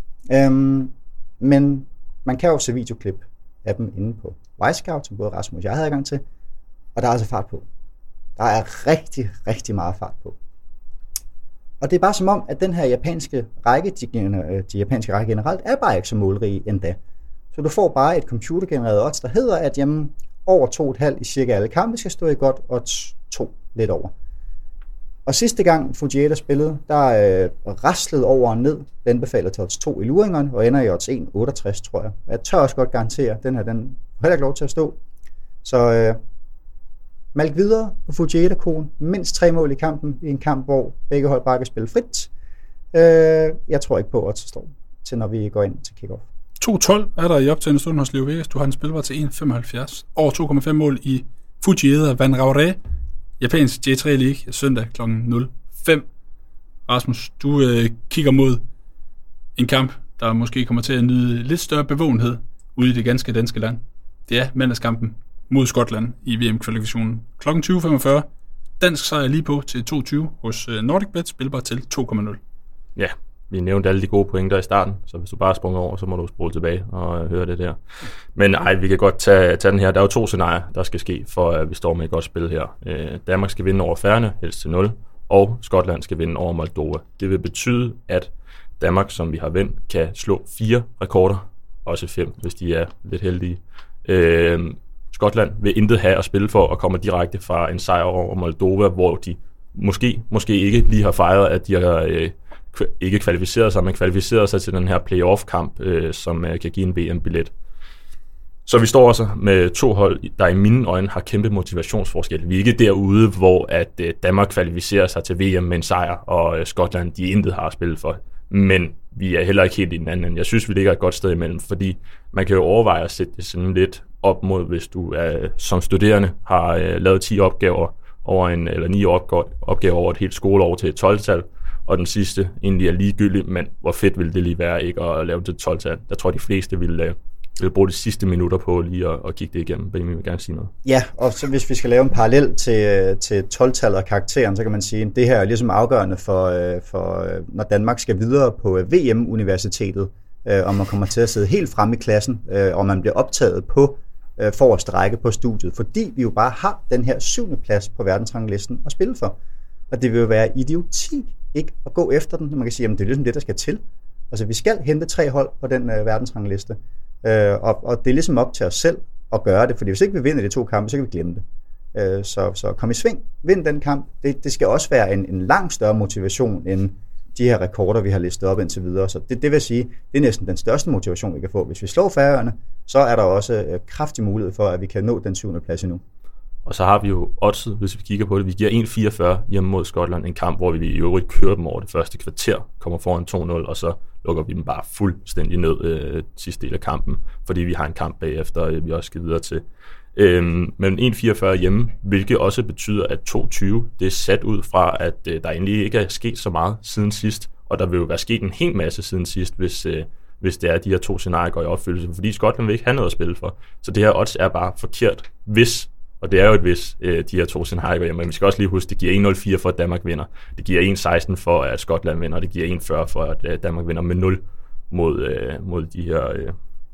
Øhm, men man kan jo se videoklip af dem inde på Wisecout, som både Rasmus og jeg havde adgang til, og der er altså fart på. Der er rigtig, rigtig meget fart på. Og det er bare som om, at den her japanske række, de, de japanske række generelt, er bare ikke så målrige endda. Så du får bare et computergenereret odds, der hedder, at jamen, over to komma fem i cirka alle kampe skal stå i godt odds to lidt over. Og sidste gang Fujieda spillede, der øh, raslede over og ned, den befaler til odds to i luringerne, og ender i odds en komma otteogtres, tror jeg. Og jeg tør også godt garantere, at den her, den har heller ikke lov til at stå. Så øh, malk videre på Fujieda-koen, mindst tre mål i kampen, i en kamp, hvor begge hold bare kan spille frit. Øh, jeg tror ikke på, at odds står til, når vi går ind til kick-off. to tolv er der i optagende stund hos Leo Vegas. Du har en spilbar til en komma femoghalvfjerds. Over to komma fem mål i Fujieda Van Raure. Japansk J tre League søndag klokken nul fem. Rasmus, du øh, kigger mod en kamp, der måske kommer til at nyde lidt større bevågenhed ude i det ganske danske land. Det er mandagskampen mod Skotland i V M-kvalifikationen. Klokken tyve femogfyrre. Dansk sejr lige på til to tyve hos øh, NordicBet, spilbar til to komma nul. Ja, vi nævnte alle de gode pointer i starten, så hvis du bare springer over, så må du spole tilbage og høre det der. Men ej, vi kan godt tage, tage den her. Der er jo to scenarier, der skal ske, for at vi står med et godt spil her. Øh, Danmark skal vinde over Færøerne, helst til nul, og Skotland skal vinde over Moldova. Det vil betyde, at Danmark, som vi har vendt, kan slå fire rekorder, også fem, hvis de er lidt heldige. Øh, Skotland vil intet have at spille for, og kommer direkte fra en sejr over Moldova, hvor de måske, måske ikke lige har fejret, at de har øh, ikke kvalificeret sig, men kvalificeret sig til den her playoff-kamp, øh, som øh, kan give en V M-billet. Så vi står også med to hold, der i mine øjne har kæmpe motivationsforskel. Vi er ikke derude, hvor at øh, Danmark kvalificerer sig til V M med en sejr, og øh, Skotland, de intet har at spille for. Men vi er heller ikke helt i den anden. Jeg synes, vi ligger et godt sted imellem, fordi man kan jo overveje at sætte det sådan lidt op mod, hvis du er, som studerende har øh, lavet ti opgaver over en, eller ni opgaver over et helt skoleår til et tolv-tal, og den sidste egentlig er ligegyldig, men hvor fedt ville det lige være ikke at lave til et tolv-tal. Jeg tror, de fleste ville, øh, ville bruge de sidste minutter på lige at, at kigge det igennem. Benjamin vil gerne sige noget. Ja, og så hvis vi skal lave en parallel til, til tolv-tallet og karakteren, så kan man sige, at det her er ligesom afgørende for, for når Danmark skal videre på V M-universitetet, og man kommer til at sidde helt fremme i klassen, og man bliver optaget på forreste række på studiet, fordi vi jo bare har den her syvende plads på verdensranglisten at spille for. Og det vil jo være idioti ikke at gå efter den, når man kan sige, at det er ligesom det, der skal til. Altså, vi skal hente tre hold på den øh, verdensrangliste, øh, og, og det er ligesom op til os selv at gøre det, fordi hvis ikke vi vinder de to kampe, så kan vi glemme det. Øh, så, så kom i sving, vind den kamp. Det, det skal også være en, en langt større motivation end de her rekorder, vi har listet op indtil videre. Så det, det vil sige, det er næsten den største motivation, vi kan få. Hvis vi slår Færøerne, så er der også øh, kraftig mulighed for, at vi kan nå den syvende plads endnu. Og så har vi jo oddset, hvis vi kigger på det. Vi giver en komma fireogfyrre hjemme mod Skotland. En kamp, hvor vi i øvrigt kører dem over det første kvarter, kommer foran to nul, og så lukker vi dem bare fuldstændig ned øh, sidste del af kampen, fordi vi har en kamp bagefter, øh, vi også skal videre til. Øhm, men en komma fireogfyrre hjemme, hvilket også betyder, at to tyve, det er sat ud fra, at øh, der egentlig ikke er sket så meget siden sidst, og der vil jo være sket en hel masse siden sidst, hvis, øh, hvis det er, de her to scenarier går i opfyldelse, fordi Skotland vil ikke have noget at spille for. Så det her odds er bare forkert, hvis, og det er jo et hvis, øh, de her to scenarier, men vi skal også lige huske, det giver en komma nul fire for, at Danmark vinder. Det giver en komma seksten for, at Skotland vinder, og det giver en komma fyrre for, at Danmark vinder med nul mod, øh, mod de her øh,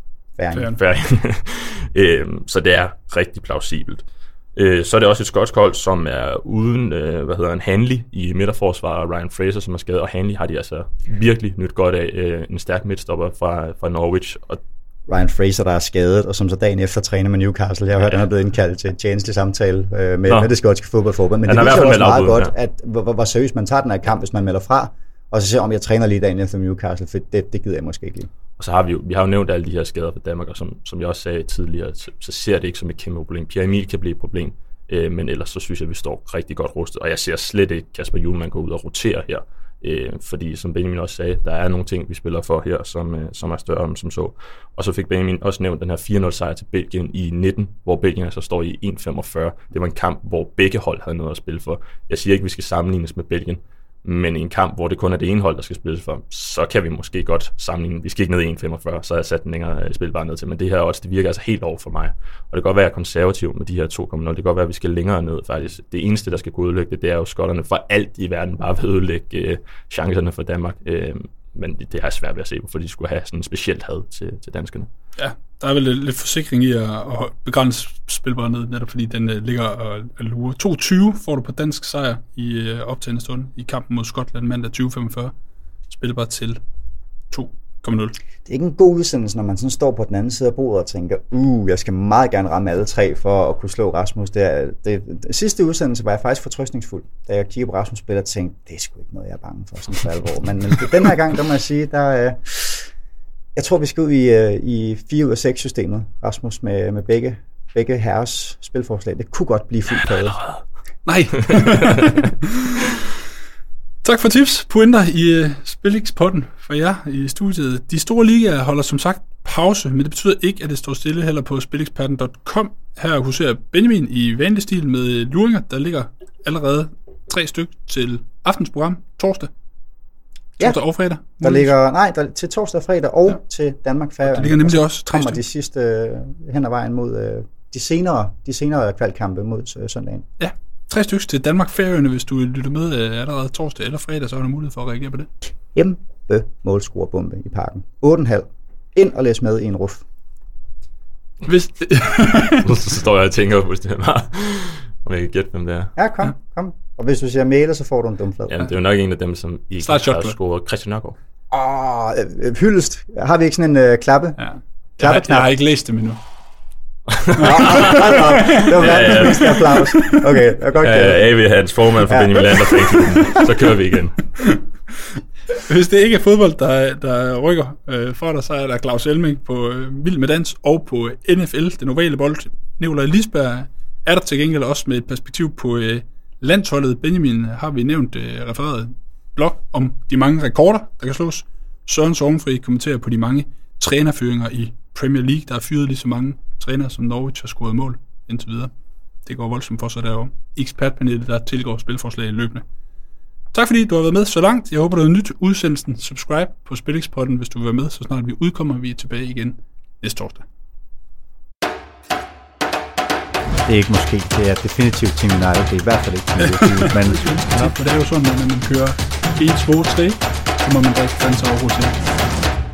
Færøerne. øh, så det er rigtig plausibelt. Øh, så er det også et skotsk hold, som er uden, øh, hvad hedder en Hanley i midterforsvar, Ryan Fraser, som er skadet, og Hanley har de altså virkelig nyt godt af, øh, en stærk midtstopper fra, fra Norwich. Og Ryan Fraser, der er skadet, og som så dagen efter træner med Newcastle. Jeg har hørt, at han er blevet indkaldt til en tjenestelig samtale øh, med, med det skotske fodboldforbund. Men det viser også meget ud, godt, ja. at hvor, hvor seriøst man tager den her kamp, hvis man melder fra, og så ser om jeg træner lige dagen efter Newcastle, for det, det gider jeg måske ikke lige. Og så har vi jo, vi har jo nævnt alle de her skader for Danmark, og som, som jeg også sagde tidligere, så, så ser det ikke som et kæmpe problem. Pierre Emil kan blive et problem, øh, men ellers så synes jeg, at vi står rigtig godt rustet, og jeg ser slet ikke Kasper Hjulmand gå ud og rotere her, øh, fordi som Benjamin også sagde, der er nogle ting, vi spiller for her, som, øh, som er større end som så. Og så fik Benjamin også nævnt den her fire nul sejr til Belgien i nitten, hvor Belgien altså står i en komma femogfyrre. Det var en kamp, hvor begge hold havde noget at spille for. Jeg siger ikke, at vi skal sammenlignes med Belgien, Men i en kamp, hvor det kun er det ene hold, der skal spilles for, så kan vi måske godt sammenligne. Vi skal ikke ned i en komma femogfyrre, så har jeg sat den længere spil bare ned til. Men det her odds, det virker altså helt over for mig. Og det kan godt være, at jeg er konservativ med de her to komma nul. Det kan godt være, at vi skal længere ned faktisk. Det eneste, der skal kunne ødelægge det, det er jo skotterne for alt i verden bare ved at ødelægge øh, chancerne for Danmark. Øh, men det, det er svært ved at se, hvorfor de skulle have sådan en specielt had til, til danskerne. Ja, der er vel lidt, lidt forsikring i at, at begrænse spilbare ned, netop fordi den uh, ligger og, og lurer. to tyve får du på dansk sejr i uh, optagende stund i kampen mod Skotland mandag tyve femogfyrre. Spilbar til to komma nul. Det er ikke en god udsendelse, når man sådan står på den anden side af bordet og tænker, uh, jeg skal meget gerne ramme alle tre for at kunne slå Rasmus. Det, er, det, det sidste udsendelse var jeg faktisk fortrøstningsfuld, da jeg kiggede på Rasmus spil og tænkte, det er sgu ikke noget, jeg er bange for sådan for alvor. Men, men den her gang, der må jeg sige, der uh, jeg tror, vi skal ud i, uh, i fire ud af seks systemet, Rasmus, med, med begge, begge herres spilforslag. Det kunne godt blive fuldt præget. Nej! Tak for tips, pointer i uh, Spilix-potten for jer i studiet. De store ligaer holder som sagt pause, men det betyder ikke, at det står stille heller på spilexperten punktum com. Her huserer Benjamin i vanlig stil med luringer. Der ligger allerede tre stykker til aftensprogram torsdag. Torsdag ja, og fredag. Der ligger, nej, der, til torsdag og fredag og ja. til Danmark Færøerne. Der ligger nemlig også tre kommer de sidste uh, hen ad vejen mod uh, de senere, de senere kvalkampe mod uh, søndagen. Ja. Tre stykker til Danmark Færøerne, hvis du lytter med allerede torsdag eller fredag, så har du mulighed for at reagere på det. Kæmpe målscorebombe i parken. otte komma fem. Ind og læs med i en ruf. Hvis så står jeg og tænker på, hvis det er bare, om jeg kan gætte, hvem det er. Ja, kom, ja. kom. Og hvis du siger Mæle, så får du en dumflad. Ja, det er jo nok en af dem, som ikke har scoret. Christian Nørgaard. Åh, øh, hyldest. Har vi ikke sådan en uh, klappe? Ja. Jeg, har, jeg har ikke læst dem endnu. Det var verdens ja, ja. applaus. Okay, jeg godt ja, ja, A V Hans, formand for ja. Benjamin Lander, så kører vi igen. Hvis det ikke er fodbold, der, der rykker øh, for dig, så er der Claus Elming på øh, Vild med Dans og på N F L, den ovale bold. Nikolaj Lisberg er der til gengæld også med et perspektiv på øh, landsholdet. Benjamin har vi nævnt øh, refereret blog om de mange rekorder, der kan slås. Søren Sorgenfri kommenterer på de mange trænerføringer i Premier League. Der er fyret lige så mange trænere, som Norwich har scoret mål indtil videre. Det går voldsomt for sig derovre. Ekspertpanelet, der tilgår spilforslag løbende. Tak fordi du har været med så langt. Jeg håber, du har nyt udsendelsen. Subscribe på Spilix-podden, hvis du vil være med, så snart vi udkommer. Vi er tilbage igen næste torsdag. Det er ikke måske, det er definitivt Team United. Det er i hvert fald ikke Team United. Men det er jo sådan, at når man kører en, to, tre, så må man da ikke fandt sig over til.